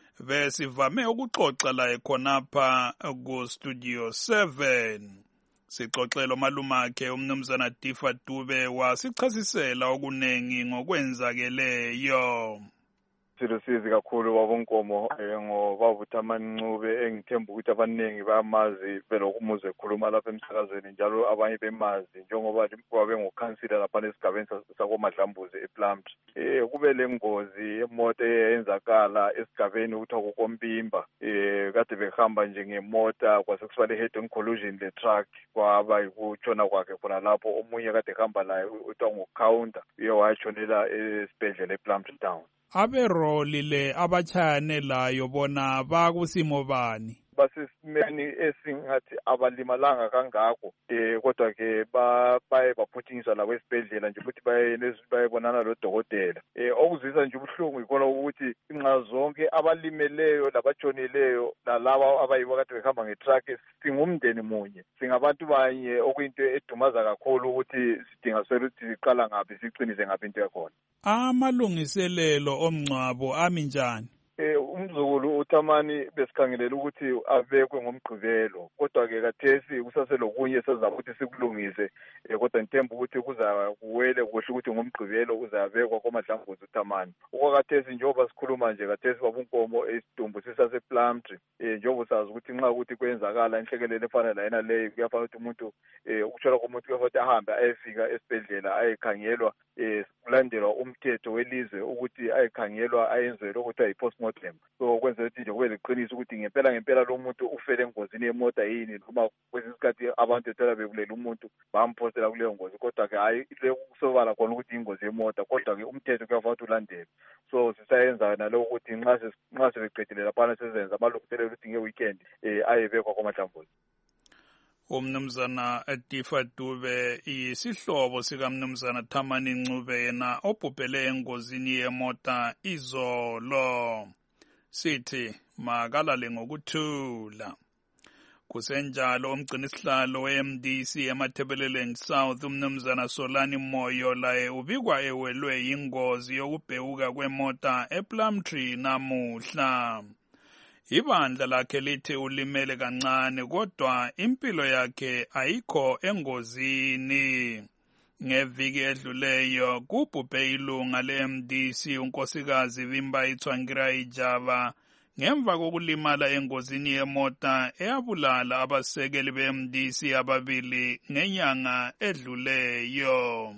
Besivame ukuxoxa laye khonapha ku Studio seven. Sixoxela malumakhe umnumzana Tifa Dube wasichasisela okunengi ngokwenzakeleyo. Silusizi kakhulu wabonkomo ngoba uThamani Ncube engithemba ukuthi abaningi bayamazi belokumuze ekhuluma lapha emsakazweni njalo abanye bemazi njengoba wabe ngokhansila lapha esigabeni sakoMadlambuzi ePlumtree. Eh kube lengozi emoto eyenzakala esigabeni ukuthi kukoMbimba eh kade behamba nje ngemota kwasekuswale head on collision le truck kwaba ukutshona kwakhe khona lapho omunye kade ehamba naye uthi ngocounter uye wayashonela esibhedlela ePlumtree town. Aberoli le abachane layo bona bakusimo bani? Basisimeni esingathi abalimalanga kangako eh kodwa ke baye baphuthinyiswa la kwesibhedlela nje ukuthi baye bayebonana lodokotela. Eh okuzisa nje ubuhlungu ikona ukuthi inxa zonke abalimeleyo labatshonileyo lalabo abayibo kade behamba ngetruck singumndeni munye. Singabantu banye okuyinto edumaza kakhulu ukuthi sidinga sele ukuthi siqala ngapi siqinise ngapi into yakhona. Amalungiselelo omncwabo ami njani? Eh umzukulu uThamani besikhangelela ukuthi abekwe ngomgqibelo kodwa ke kathesi kusaselokunye sezaba ukuthi sikulungise kodwa ngithemba ukuthi kuza kuwele kuhle ukuthi ngomgqibelo uzabekwa koMadlambuzi uThamani. Okwakathesi njengoba sikhuluma nje kathesi wabunkomo esidumbu sisasePlumtree eh njengoba sazi ukuthi nxa ukuthi kwenzakala inhlekelele efana la yena leyo kuyafanele ukuthi umuntu eh ukuthola komuntu kuyafanele ahambe ayefika esibhedlela ayekhangelwa eh kulandelwa umthetho welizwe ukuthi ayekhangelwa ayenzelwe ukuthi ayipost-mortem. So kwenza ukuthi nje kube leqiniso ukuthi ngempela ngempela lo muntu ufele engozini yemota yini noma kwesinye isikhathi abantu ethela bekulela umuntu bampostela kuleyo ngozi kodwa ke hayi kusobala khona ukuthi ingozi yemota kodwa ke umthetho kuyafanele ukuthi ulandele. So sisayenza naloko ukuthi nxa nxa sebeqedile lapha sesenza amalungiselelo ukuthi ngeweekend eh ayebekwa koMadlambuzi. Umnumzana Tifa Dube isihlobo sikamnumzana Thamani Ncube yena obhubhele engozini yemota izolo. Sithi makalale ngokuthula. Kusenjalo umgcini sihlalo we-M D C eMatabeleland South umnumzana Solani Moyo laye ubikwa ewelwe yingozi yokubhekuka kwemota ePlumtree namuhla. Ibandla lakhe lithi ulimele kancane kodwa impilo yakhe ayikho engozini. Ngeviki edluleyo kubhubhe ilunga le-M D C unkosikazi Vimba Tsvangirai Java ngemva kokulimala engozini yemota eyabulala abasekeli be-M D C ababili ngenyanga edluleyo.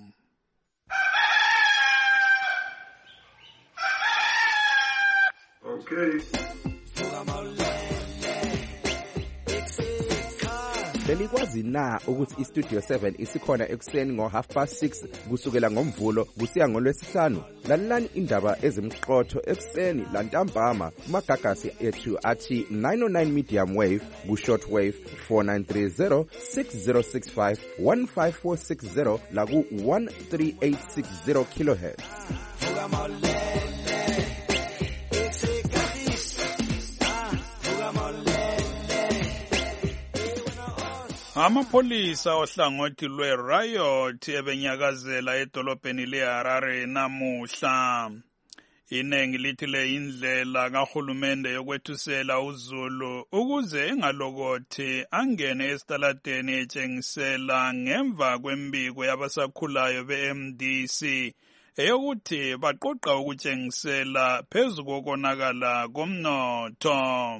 Okay. Belikwazi na ukuthi iStudio seven isikhona ekuseni ngo half past six kusukela ngomvulo kusiya ngolwesihlanu? Lalelani indaba ezimqotho ekuseni lantambama kumagagasi ethu athi nine oh nine medium wave ku short wave four nine three zero six zero six five one five four six zero la ku one three eight six zero kilohertz. Amapholisa ohlangothi lwe-riot ebenyakazela edolobheni le-Harare namuhla. Inengi lithi le indlela kahulumende yokwethusela uZulu ukuze engalokothi angene esitaladeni etshengisela ngemva kwembiko yabasakhulayo be-M D C eyokuthi baqoqa ukutshengisela phezu kokonakala komnotho.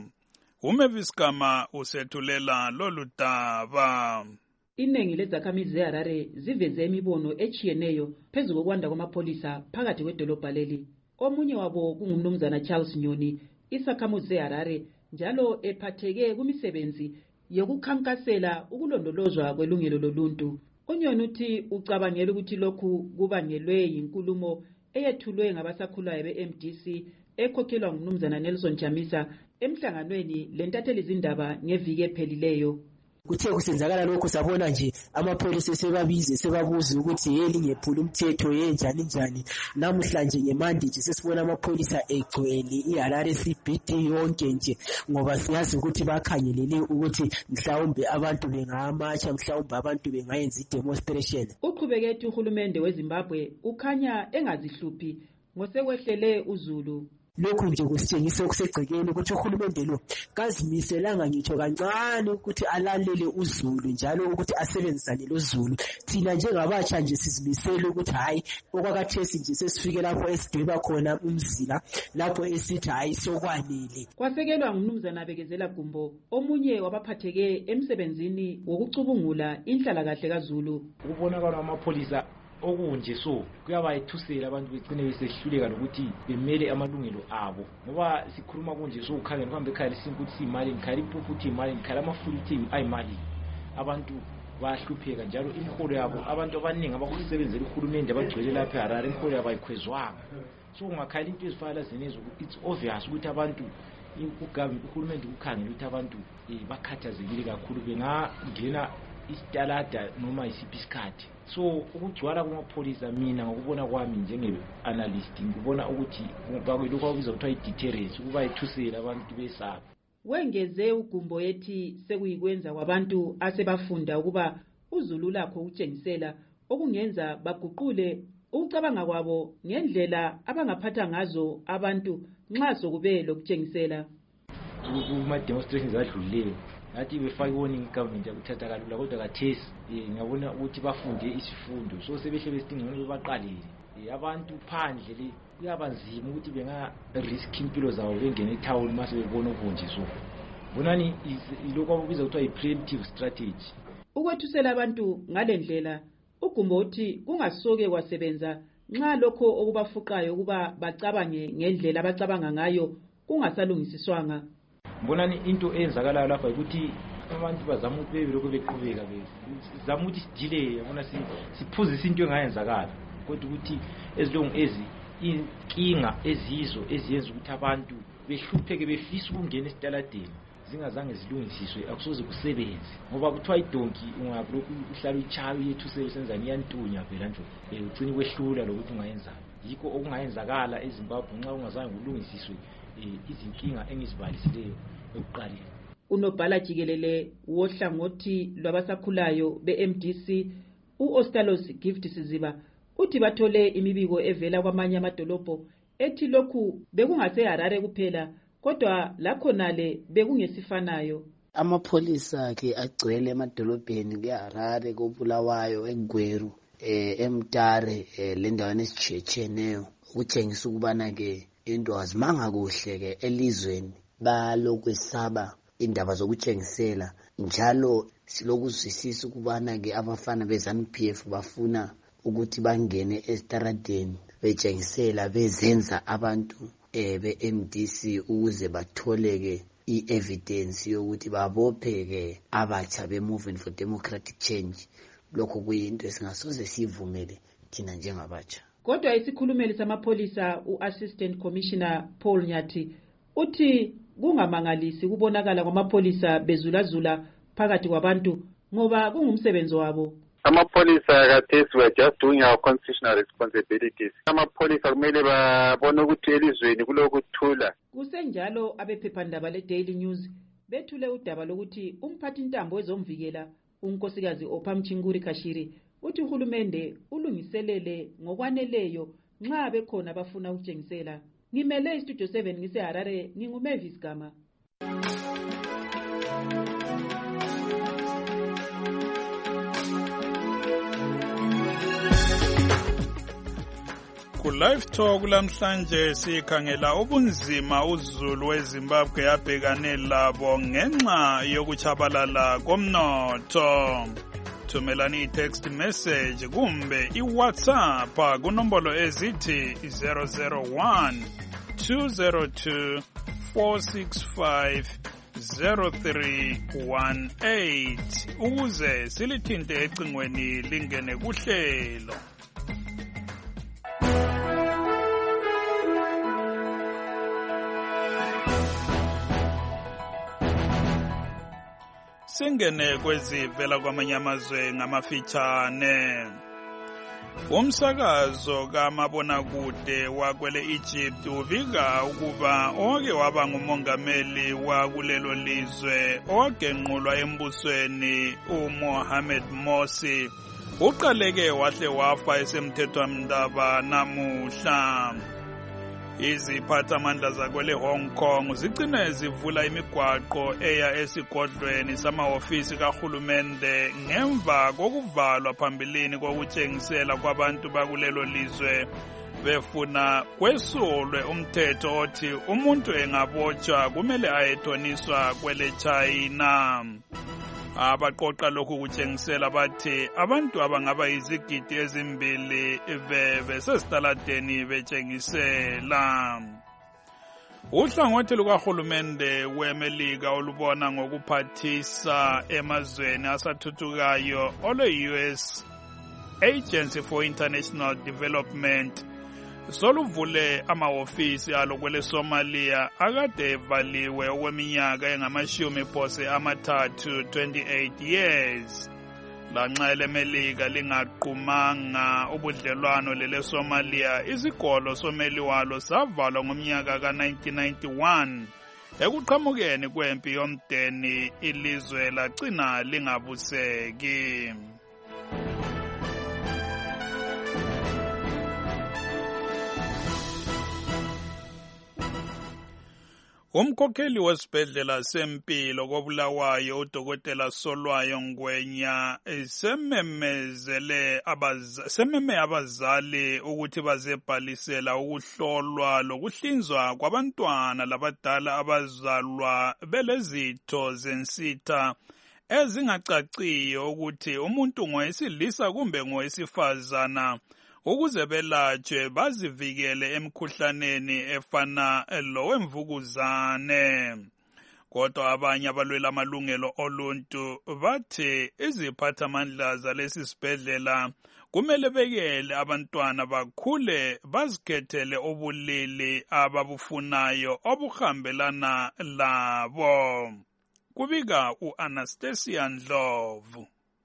Umeviskama usethulela lolu daba. Inengi lezakhamizi zeHarare ziveze imibono echiyeneyo phezu kokwanda kwamapholisa phakathi kwedolobha leli. Omunye wabo kungumnumzana Charles Nyoni, isakhamuzi zeHarare, njalo ephatheke kumisebenzi yokukhankasela ukulondolozwa kwelungelo loluntu. Unyoni uthi ucabangela ukuthi lokhu kubangelwe yinkulumo eyethulwe ngabasakhulayo be-M D C ekhokhelwa ngumnumzana Nelson Chamisa emhlanganweni lentatheli izindaba ngeviki ephelileyo. Kuthe kusenzakala lokho sabona nje amapholisa sebabize sebabuza ukuthi yeli ngephula umthetho yenjani njani. Namhlanje ngemande nje sesibona amapholisa egcwele iHarare C B D yonke nje ngoba siyazi ukuthi bakhangelele ukuthi mhlawumbe abantu bengamatsha mhlawumbe abantu bengayenza i-demonstration. Uqhubeke ethi uhulumende weZimbabwe ukhanya engazihluphi ngosekwehlele uZulu. Lokhu nje kusitshengisa okusegcekeni ukuthi uhulumende lo kazimiselanga ngitsho kancane ukuthi alalele uZulu njalo ukuthi asebenzisane loZulu. Thina njengabatsha nje sizimisele ukuthi hayi okwakathesi nje sesifike lapho esidweba khona umzila lapho esithi hayi sokwanele. Kwasekelwa ngumnumzana Bekezela Gumbo, omunye wabaphatheke emsebenzini wokucubungula inhlalakahle kaZulu. Ukubonakala amapholisa okunje so kuyabayethusela abantu begcine besehluleka nokuthi bemele amalungelo abo ngoba sikhuluma kunje so ukhangela kwambe ekhaya sinkuthi imali ngikhali iphuphuthi imali ngikhala amafulithi ayimali abantu bayahlupheka njalo imholo yabo abantu abaningi abakusebenzela uhulumende abagcwele lapha eHarare imholo yabo ayikhwezwanga so ungakhala into ezifana lezenezo it's obvious ukuthi abantu uhulumende ukhangela ukuthi abantu bakhathazekile kakhulu bengangena isitalada noma isiphi isikhathi. So ukugcwala kwamapholisa mina ngokubona kwami njenge-analyst ngibona ukuthi bakwelokhu kwakubiza kuthiwa i-deterrence ukuba ethusela abantu besaba. Wengeze uGumbo ethi sekuyikwenza kwabantu asebafunda ukuba uZulu lakho ukutshengisela okungenza baguqule ukucabanga kwabo ngendlela abangaphatha ngazo abantu nxa sokube lokutshengisela. Kuma-demonstrations adlulileyo athi befake warning government yakuthatha kalula kodwa kathesi ngiyabona ukuthi bafunde isifundo so sebehle besidingwe baqalile abantu phandle le kuyabanzima ukuthi benga risk impilo zawo bengene etown mase bebona okunje so bonani ilokho ababiza kuthiwa i-preemptive strategy. Ukwethusela abantu ngalendlela uGumbo uthi kungasoke kwasebenza nxa lokho okubafuqayo ukuba bacabange ngendlela abacabanga ngayo kungasalungisiswanga. Bonani into eyenzakalayo lapha ukuthi abantu bazama ukuthi bebe lokho beqhubeka bezama ukuthi sidile yabona siphuzisa into engayenzakala kodwa ukuthi ezilongu ezi inkinga ezizo eziyenza ukuthi abantu behlupheke befisa ukungena esitaladeni zingazange zilungisiswe akusoze kusebenze ngoba kuthiwa idonki ungakulokhu uhlala uchayo yethu senzani iyantunya phela nje ugcina kwehlula lokuthi ungayenzani yikho okungayenzakala eZimbabwe nxa ungazange kulungisiswe izinkinga engizibalisileyo ekuqaleni. Unobhala jikelele wohlangothi lwabasakhulayo be-M D C u-Ostalos Gift Siziba uthi bathole imibiko evela kwamanye amadolobho ethi lokhu bekungase-Harare kuphela kodwa lakhonale bekungesifanayo. Amapholisa ke agcwele emadolobheni ke-Harare, koBulawayo, eGweru, eh eMtare, eh lendaweni esitshetsheneyo, ukutshengisa ukubana ke into azimanga kuhle ke elizweni, balokwesaba indaba zokutshengisela, njalo silokuzwisisa ukubana ke abafana be-ZANU P F bafuna ukuthi bangene esitaradeni betshengisela bezenza abantu eh be-M D C ukuze batholeke i-evidence yokuthi babopheke abatsha be-Movement for Democratic Change. Lokho kuyinto esingasoze sivumele thina njengabatsha. Kodwa isikhulumeli samapholisa u-Assistant Commissioner Paul Nyathi uthi kungamangalisi kubonakala kwamapholisa bezulazula phakathi kwabantu ngoba kungumsebenzi wabo. Amapholisa kathesi we are just doing our constitutional responsibilities. Amapholisa kumele babone ukuthi elizweni kulokuthula. Kusenjalo abephephandaba le-Daily News bethule udaba lokuthi umphathi ntambo wezomvikela unkosikazi Ophamchinguri Kashiri uthi uhulumende ulungiselele ngokwaneleyo nxa bekhona abafuna ukutshengisela. Ngimele iStudio seven ngise-Harare, nginguMavis Gama. Ku-Live Talk lamhlanje sikhangela ubunzima uZulu weZimbabwe abhekane labo ngenxa yokuchabalala komnotho. Thumelani i-text message kumbe i-WhatsApp kunombolo ezithi zero zero one two zero two four six five zero three one eight ukuze silithinte ecingweni lingene kuhlelo. Singene kwezivela kwamanye amazwe ngamafitshane. Umsakazo kamabonakude wakwele Egypt uvika ukuba oke waba ngumongameli wakulelo lizwe owagenqulwa embusweni uMohamed Morsi uqaleke wahle wafa esemthethwamndaba namuhla. Iziphathamandla zakwele Hong Kong zigcine zivula imigwaqo eya esigodlweni samahofisi kahulumende ngemva kokuvalwa phambilini kokutshengisela kwabantu bakulelo lizwe befuna kwesulwe umthetho othi umuntu engabotshwa kumele ayethoniswa kwele China. Abaqoqa lokhu kutshengisela bathi abantu abangaba izigidi ezimbili bebe sesitaladeni betshengisela. Uhlangothi lukahulumende weMelika olubona ngokuphathisa emazweni asathuthukayo ole-U S Agency for International Development soluvule amahofisi alo kwele Somalia akade evaliwe okweminyaka engamashumi phose amathathu twenty-eight years. Lanxa eleMelika lingaqhumanga ubudlelwano lele Somalia, isikolo someli walo savalwa ngomnyaka ka nineteen ninety-one ekuqhamukeni kwempi yomdeni ilizwe lagcina lingabuseki. Umkhokheli wesibhedlela sempilo koBulawayo uDokotela Solwayo Ngwenya sememezele abazali sememe abazali ukuthi bazebhalisela ukuhlolwa lokuhlinzwa kwabantwana labadala abazalwa belezitho zensitha ezingacaciyo ukuthi umuntu ngowesilisa kumbe ngowesifazana ukuze belatshwe bazivikele emkhuhlaneni efana lowemvukuzane. Kodwa abanye abalwela amalungelo oluntu bathi iziphathamandla zalesi sibhedlela kumele bekele abantwana bakhule bazikhethele ubulili ababufunayo obuhambelana labo. Kubika u-Anastasia Ndlovu.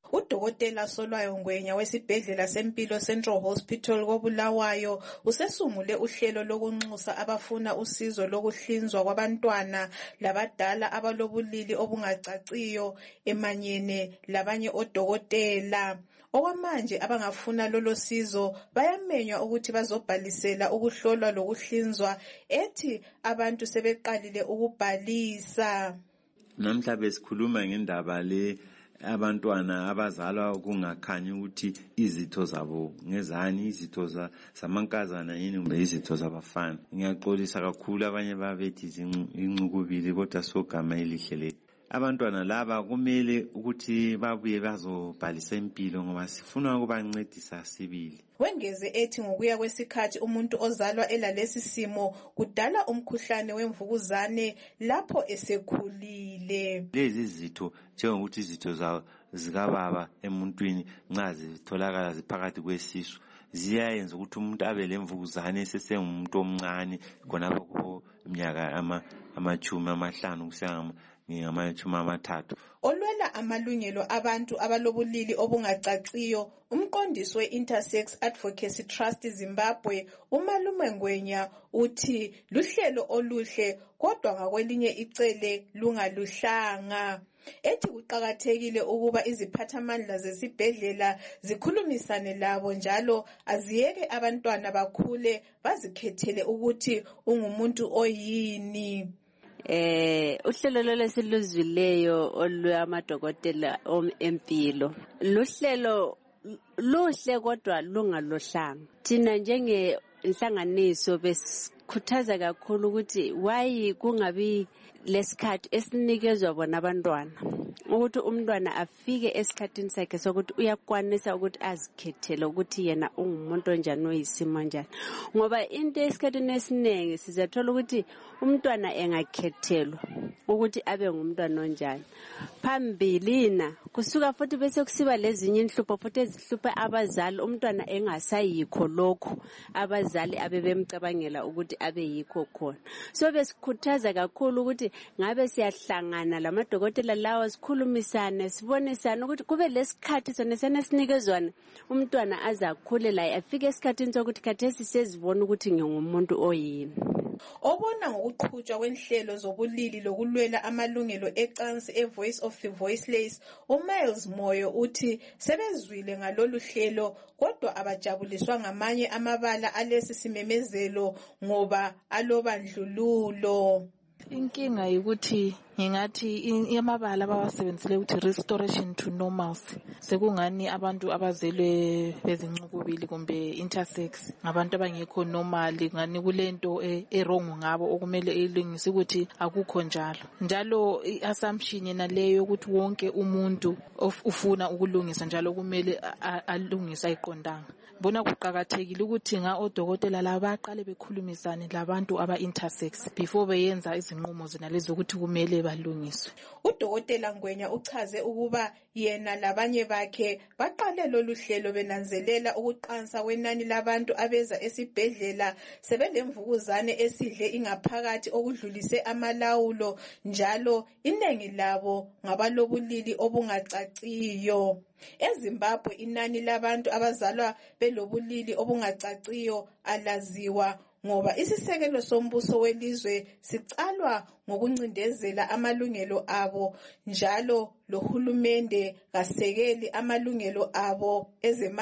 Udokotela Solwayo Ngwenya wesibhedlela sempilo Central Hospital koBulawayo usesungule uhlelo lokunxusa abafuna usizo lokuhlinzwa kwabantwana labadala abalobulili obungacaciyo emanyene labanye odokotela. Okwamanje abangafuna lolo sizo bayamenywa ukuthi bazobhalisela ukuhlolwa lokuhlinzwa, ethi abantu sebeqalile ukubhalisa. Namhla besikhuluma ngendaba le abantwana abazalwa kungakhanyi ukuthi izitho zabo ngezani, izitho zamankazana yini kumbe izitho zabafana. Ngiyaxolisa kakhulu abanye babethi inqukubili kodwa sogama elihle le. Abantwana laba kumele ukuthi babuye bazobhalisa impilo ngoba sifuna ukubancedisa sibili. Wengeze ethi ngokuya kwesikhathi umuntu ozalwa elalesi simo kudala umkhuhlane wemvukuzane lapho esekhulile. Lezi zitho njengokuthi izitho zikababa emuntwini nxa zitholakala ziphakathi kwesisu ziyayenza ukuthi umuntu abe lemvukuzane esesengumuntu omncane khonapho ko iminyaka ama amachumi amahlanu kusiya ngamachumi amathathu. Olwela amalungelo abantu abalobulili obungacaciyo, umqondisi we-Intersex Advocacy Trust Zimbabwe uMalume Ngwenya uthi luhlelo oluhle kodwa ngakwelinye icele lungaluhlanga. Ethi kuqakathekile ukuba iziphathamandla zesibhedlela zikhulumisane labo njalo aziyeke abantwana bakhule bazikhethele ukuthi ungumuntu oyini. Eh uhlelo lolwesiluzwileyo olwamadokotela empilo luhlelo luhle kodwa lungalohlanga. Thina njenge inhlanganiso besikhuthaza kakhulu ukuthi why kungabi lesikhathi esinikezwa bona abantwana ukuthi umntwana afike esikhathini sakhe sokuthi uyakwanisa ukuthi azikhethele ukuthi yena ungumuntu onjani oyisimo njani, ngoba into esikhathini esiningi sizathola ukuthi umntwana engakhethelwa ukuthi abe ngumntwana onjani phambilina kusuka futhi bese kusiba lezinye inhlupho futhi ezihlupha abazali umntwana engasayikho lokho abazali abebemcabangela ukuthi abe yikho khona. So besikhuthaza kakhulu ukuthi ngabe siyahlangana lamadokotela lawo sikhulumisane sibonisane ukuthi kube lesikhathi sona senesinikezwana umntwana azakhule la afike esikhathini sokuthi khathesi sezibona ukuthi ngingumuntu oyini. Obona ngokuqhutshwa kwenhlelo zobulili lokulwela amalungelo ecansi eVoice of the Voiceless, uMiles Moyo uthi sebezwile ngalolu hlelo kodwa abajabuliswa ngamanye amabala alesi simemezelo ngoba alobandlululo. Inkinga ukuthi ngingathi amabala abawasebenzile ukuthi restoration to normalcy sekungani abantu abazelwe bezincukubili kumbe intersex ngabantu abangekho normal, ngani kulento erong ngabo okumele ilungise ukuthi akukho njalo. Njalo iassumption yena leyo ukuthi wonke umuntu ufuna ukulungisa njalo kumele alungise ayiqondanga. Bona kuqakathekile ukuthi nga odokotela laba baqale bekhulumisane labantu aba intersex before beyenza izinqumo zinalezo ukuthi kumele balungiswe. Udokotela Ngwenya uchaze ukuba yena labanye bakhe baqale lolu hlelo benanzelela ukuqansa kwenani labantu abeza esibhedlela sebelemvukuzane esidle ingaphakathi okudlulise amalawulo, njalo iningi labo ngabalobulili obungacaciyo. EZimbabwe inani labantu abazalwa belobulili obungacaciyo alaziwa ngoba isisekelo sombuso welizwe sicalwa ngokuncindezela amalungelo abo, njalo lohulumende kasekeli amalungelo abo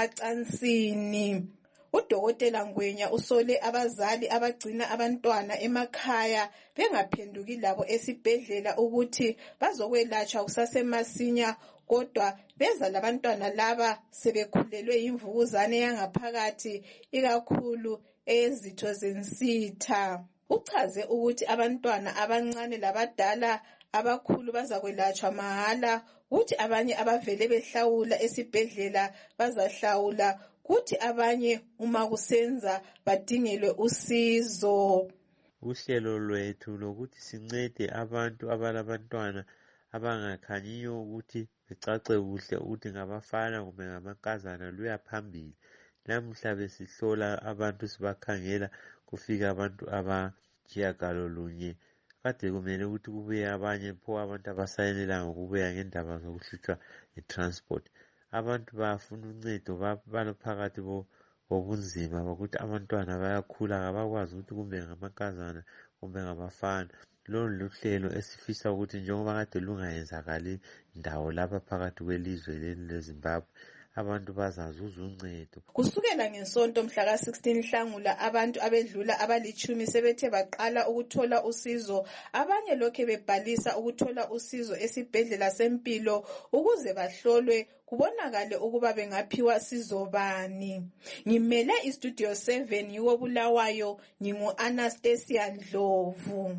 ezemacansini. Udokotela Ngwenya usole abazali abagcina abantwana emakhaya bengaphenduki labo esibhedlela ukuthi bazokwelatshwa kusasemasinya, kodwa beza labantwana laba sebekhulelwe imvukuzane yangaphakathi ikakhulu ezitho zensitha. Uchaze ukuthi abantwana abancane labadala abakhulu bazakwelatshwa mahala, kuthi abanye abavele behlawula esibhedlela bazahlawula, kuthi abanye uma kusenza badingelwe usizo. Uhlelo lwethu lokuthi sincede abantu abalabantwana abangakhanyiyo ukuthi becace kuhle ukuthi ngabafana kumbe ngamankazana luya phambili. Namuhla besihlola abantu sibakhangela kufika abantu abatshiyagalolunye. Kade kumele ukuthi kubuye abanye pho abantu abasayenelanga ukubuya ngendaba zokuhlutshwa ngetransport. abantu bayafuna uncedo balophakathi bobunzima bokuthi abantwana bayakhula kabakwazi ukuthi kumbe ngamankazana kumbe ngabafana. Lolu luhlelo esifisa ukuthi njengoba kade lungayenzakali ndawo lapha phakathi kwelizwe leli leZimbabwe abantu bazazuza uncedo. Kusukela ngesonto mhla ka sixteen Nhlangula abantu abedlula abalichumi sebethe baqala ukuthola usizo, abanye lokhe bebhalisa ukuthola usizo esibhedlela sempilo ukuze bahlolwe kubonakale ukuba bengaphiwa sizo bani. Ngimele iStudio seven yiwo Bulawayo, ngingu Anastasia Ndlovu.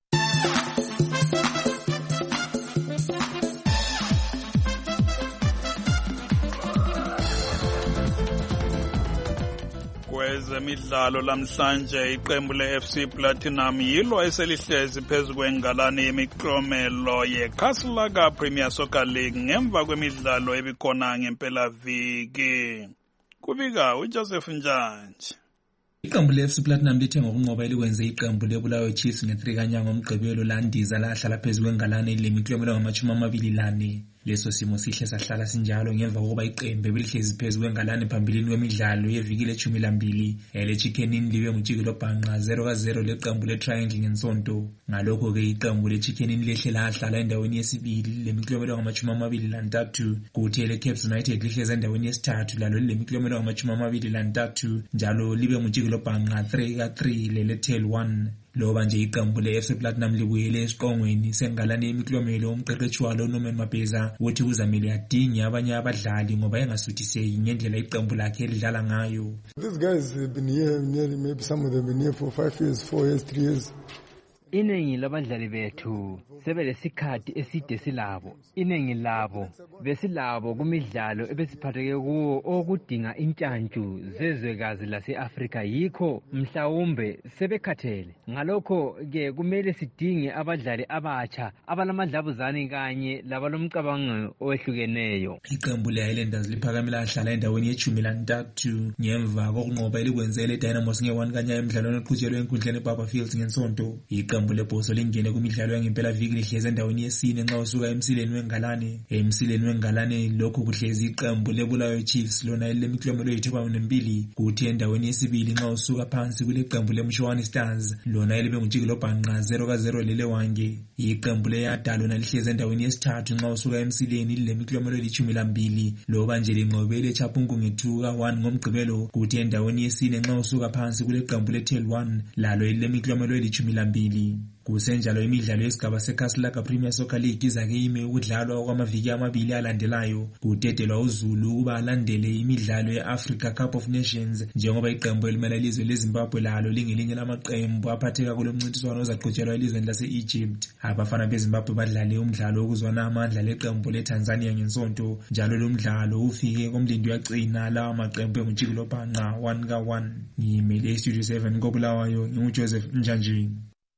Kwezemidlalo lamhlanje iqembu le-F C Platinum yilo eselihlezi phezu kwengalane yemiklomelo yeCastle Premier Soccer League ngemva kwemidlalo ebikhona ngempelaviki. Kubika uJoseph Njanje. Iqembu le-F C Platinum lithe ngokunqoba elikwenze iqembu leBulawayo Chiefs nge-three kanyanga ngomgqibelo landiza lahlala phezu kwengalane lemiklomelo ngamashumi amabili lane. Leso simo sihle sahlala sinjalo ngemva kokuba iqembu belihlezi phezu kwengalane phambilini kwemidlalo yeviki lechumi lambili ele Chicken Inn libe ngujikelo bhanqa zero ka zero leqembu le-Triangle ngensonto. Ngalokho-ke iqembu le-Chicken Inn lihle lahlala endaweni yesibili lemiklomelo ngamashumi amabili lantathu, kuthi ele-Caps United lihlezi endaweni yesithathu lalo lemiklomelo ngamashumi amabili lantathu njalo libe ngujikelo bhanqa three ka three lele-Tail one. Loba nje iqembu le-F C Platinum libuyele esiqongweni sengalane yemiklomelo umqeqeshi walo uNorman Mabheza uthi kuzamele adinge abanye abadlali ngoba engasuthiseki ngendlela iqembu lakhe lidlala ngayo. These guys have been here nearly, maybe some of them been here for five years, four years, three years. Iningi labadlali bethu sebelesikhathi eside silabo. Iningi labo besilabo kumidlalo ebesiphatheke kuwo okudinga intshantshu zezwekazi lase-Afrika, yikho mhlawumbe sebekhathele. Ngalokho ke kumele sidinge abadlali abatsha abalamadlabuzane kanye labalomcabango owehlukeneyo. Iqembu le-Highlanders liphakamela ahlala endaweni yechumi lantathu ngemva kokunqoba elikwenzele Dynamos nge-one kanya emidlalweni oqhutshelwe enkundleni eBaba Fields ngensonto. Iqembu lebhoso lingene kumidlalo yangempela-viki lihlezi endaweni yesine nxa usuka emsileni wengalane. Emsileni wengalane lokhu kuhlezi iqembu leBulawayo Chiefs lona elilemiklomelo eyithoba nembili, kuthi endaweni yesibili nxa usuka phansi kuleqembu leMshowana Stars lona elibe ngujikelo bhanqa zero ka zero lelewange. Iqembu leYada lona lihlezi endaweni yesithathu nxa usuka emsileni lilemiklomelo elitshumi lambili loba nje linqobele eChapungu nge-two ka one ngomgqibelo, kuthi endaweni yesine nxa usuka phansi kuleqembu leTail one lalo elilemiklomelo elitshumi lambili. Kusenjalo imidlalo yesigaba seCastle Premier Soccer League izake ime ukudlalwa kwamaviki amabili alandelayo. Kudedelwa uZulu ukuba alandele imidlalo ye-Africa Cup of Nations njengoba iqembu elimela ilizwe leZimbabwe lalo lingelinye lamaqembu aphatheka kulo mncintiswano ozaqhutshelwa elizweni lase-Egypt. Abafana beZimbabwe badlale umdlalo wokuzwana amandla leqembu leTanzania ngensonto, njalo lo mdlalo ufike komlindi uyagcina lawa maqembu engujikelo bhanqa one ka one. Ngimele iStudio seven koBulawayo, nginguJoseph Njanjini.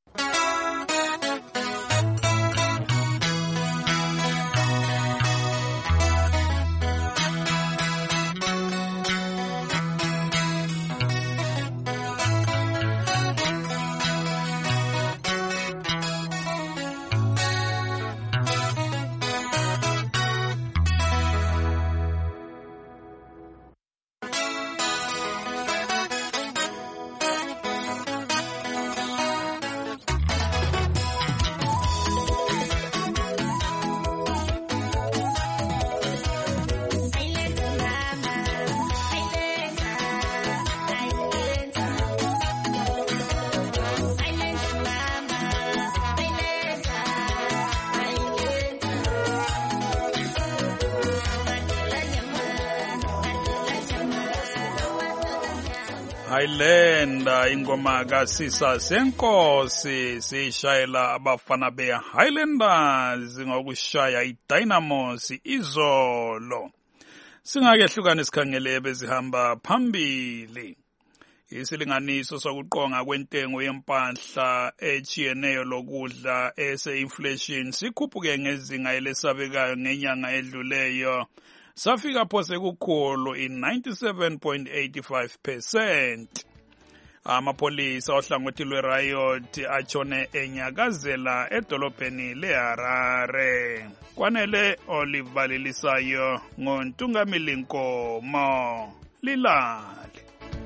Highlander ingoma kasisa senkosi sishayela abafana be-Highlanders ngokushaya iDynamos izolo. Singakehlukana sikhangele bezihamba phambili. Isilinganiso sokuqonga kwentengo yempahla echiyeneyo lokudla ese-inflation sikhuphuke ngezinga elesabekayo ngenyanga edluleyo. Safika phose kukhulu in ninety-seven point eight five percent. Amapolisa ohlangothi lwe-riot atshone enyakazela edolobheni leHarare. Kwanele olivalilisayo ngoNtungamili Nkomo. Lilali.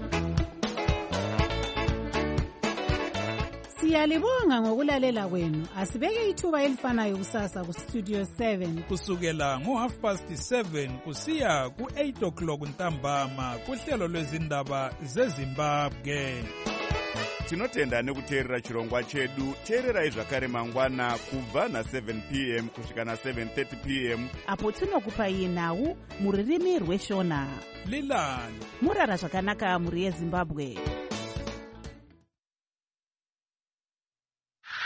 Siyalibonga ngokulalela kwenu. Asibeke ithuba elifanayo kusasa ku Studio seven kusukela ngo half past seven kusiya ku eight o'clock ntambama kuhlelo lwezindaba zeZimbabwe. Tinotenda nekuteerera chirongwa chedu. Teererai zvakare mangwana kubva na seven p m kusvika na seven thirty p m apo tinokupai nhau muririmi rweshona. Lilani. Murara zvakanaka muri yeZimbabwe.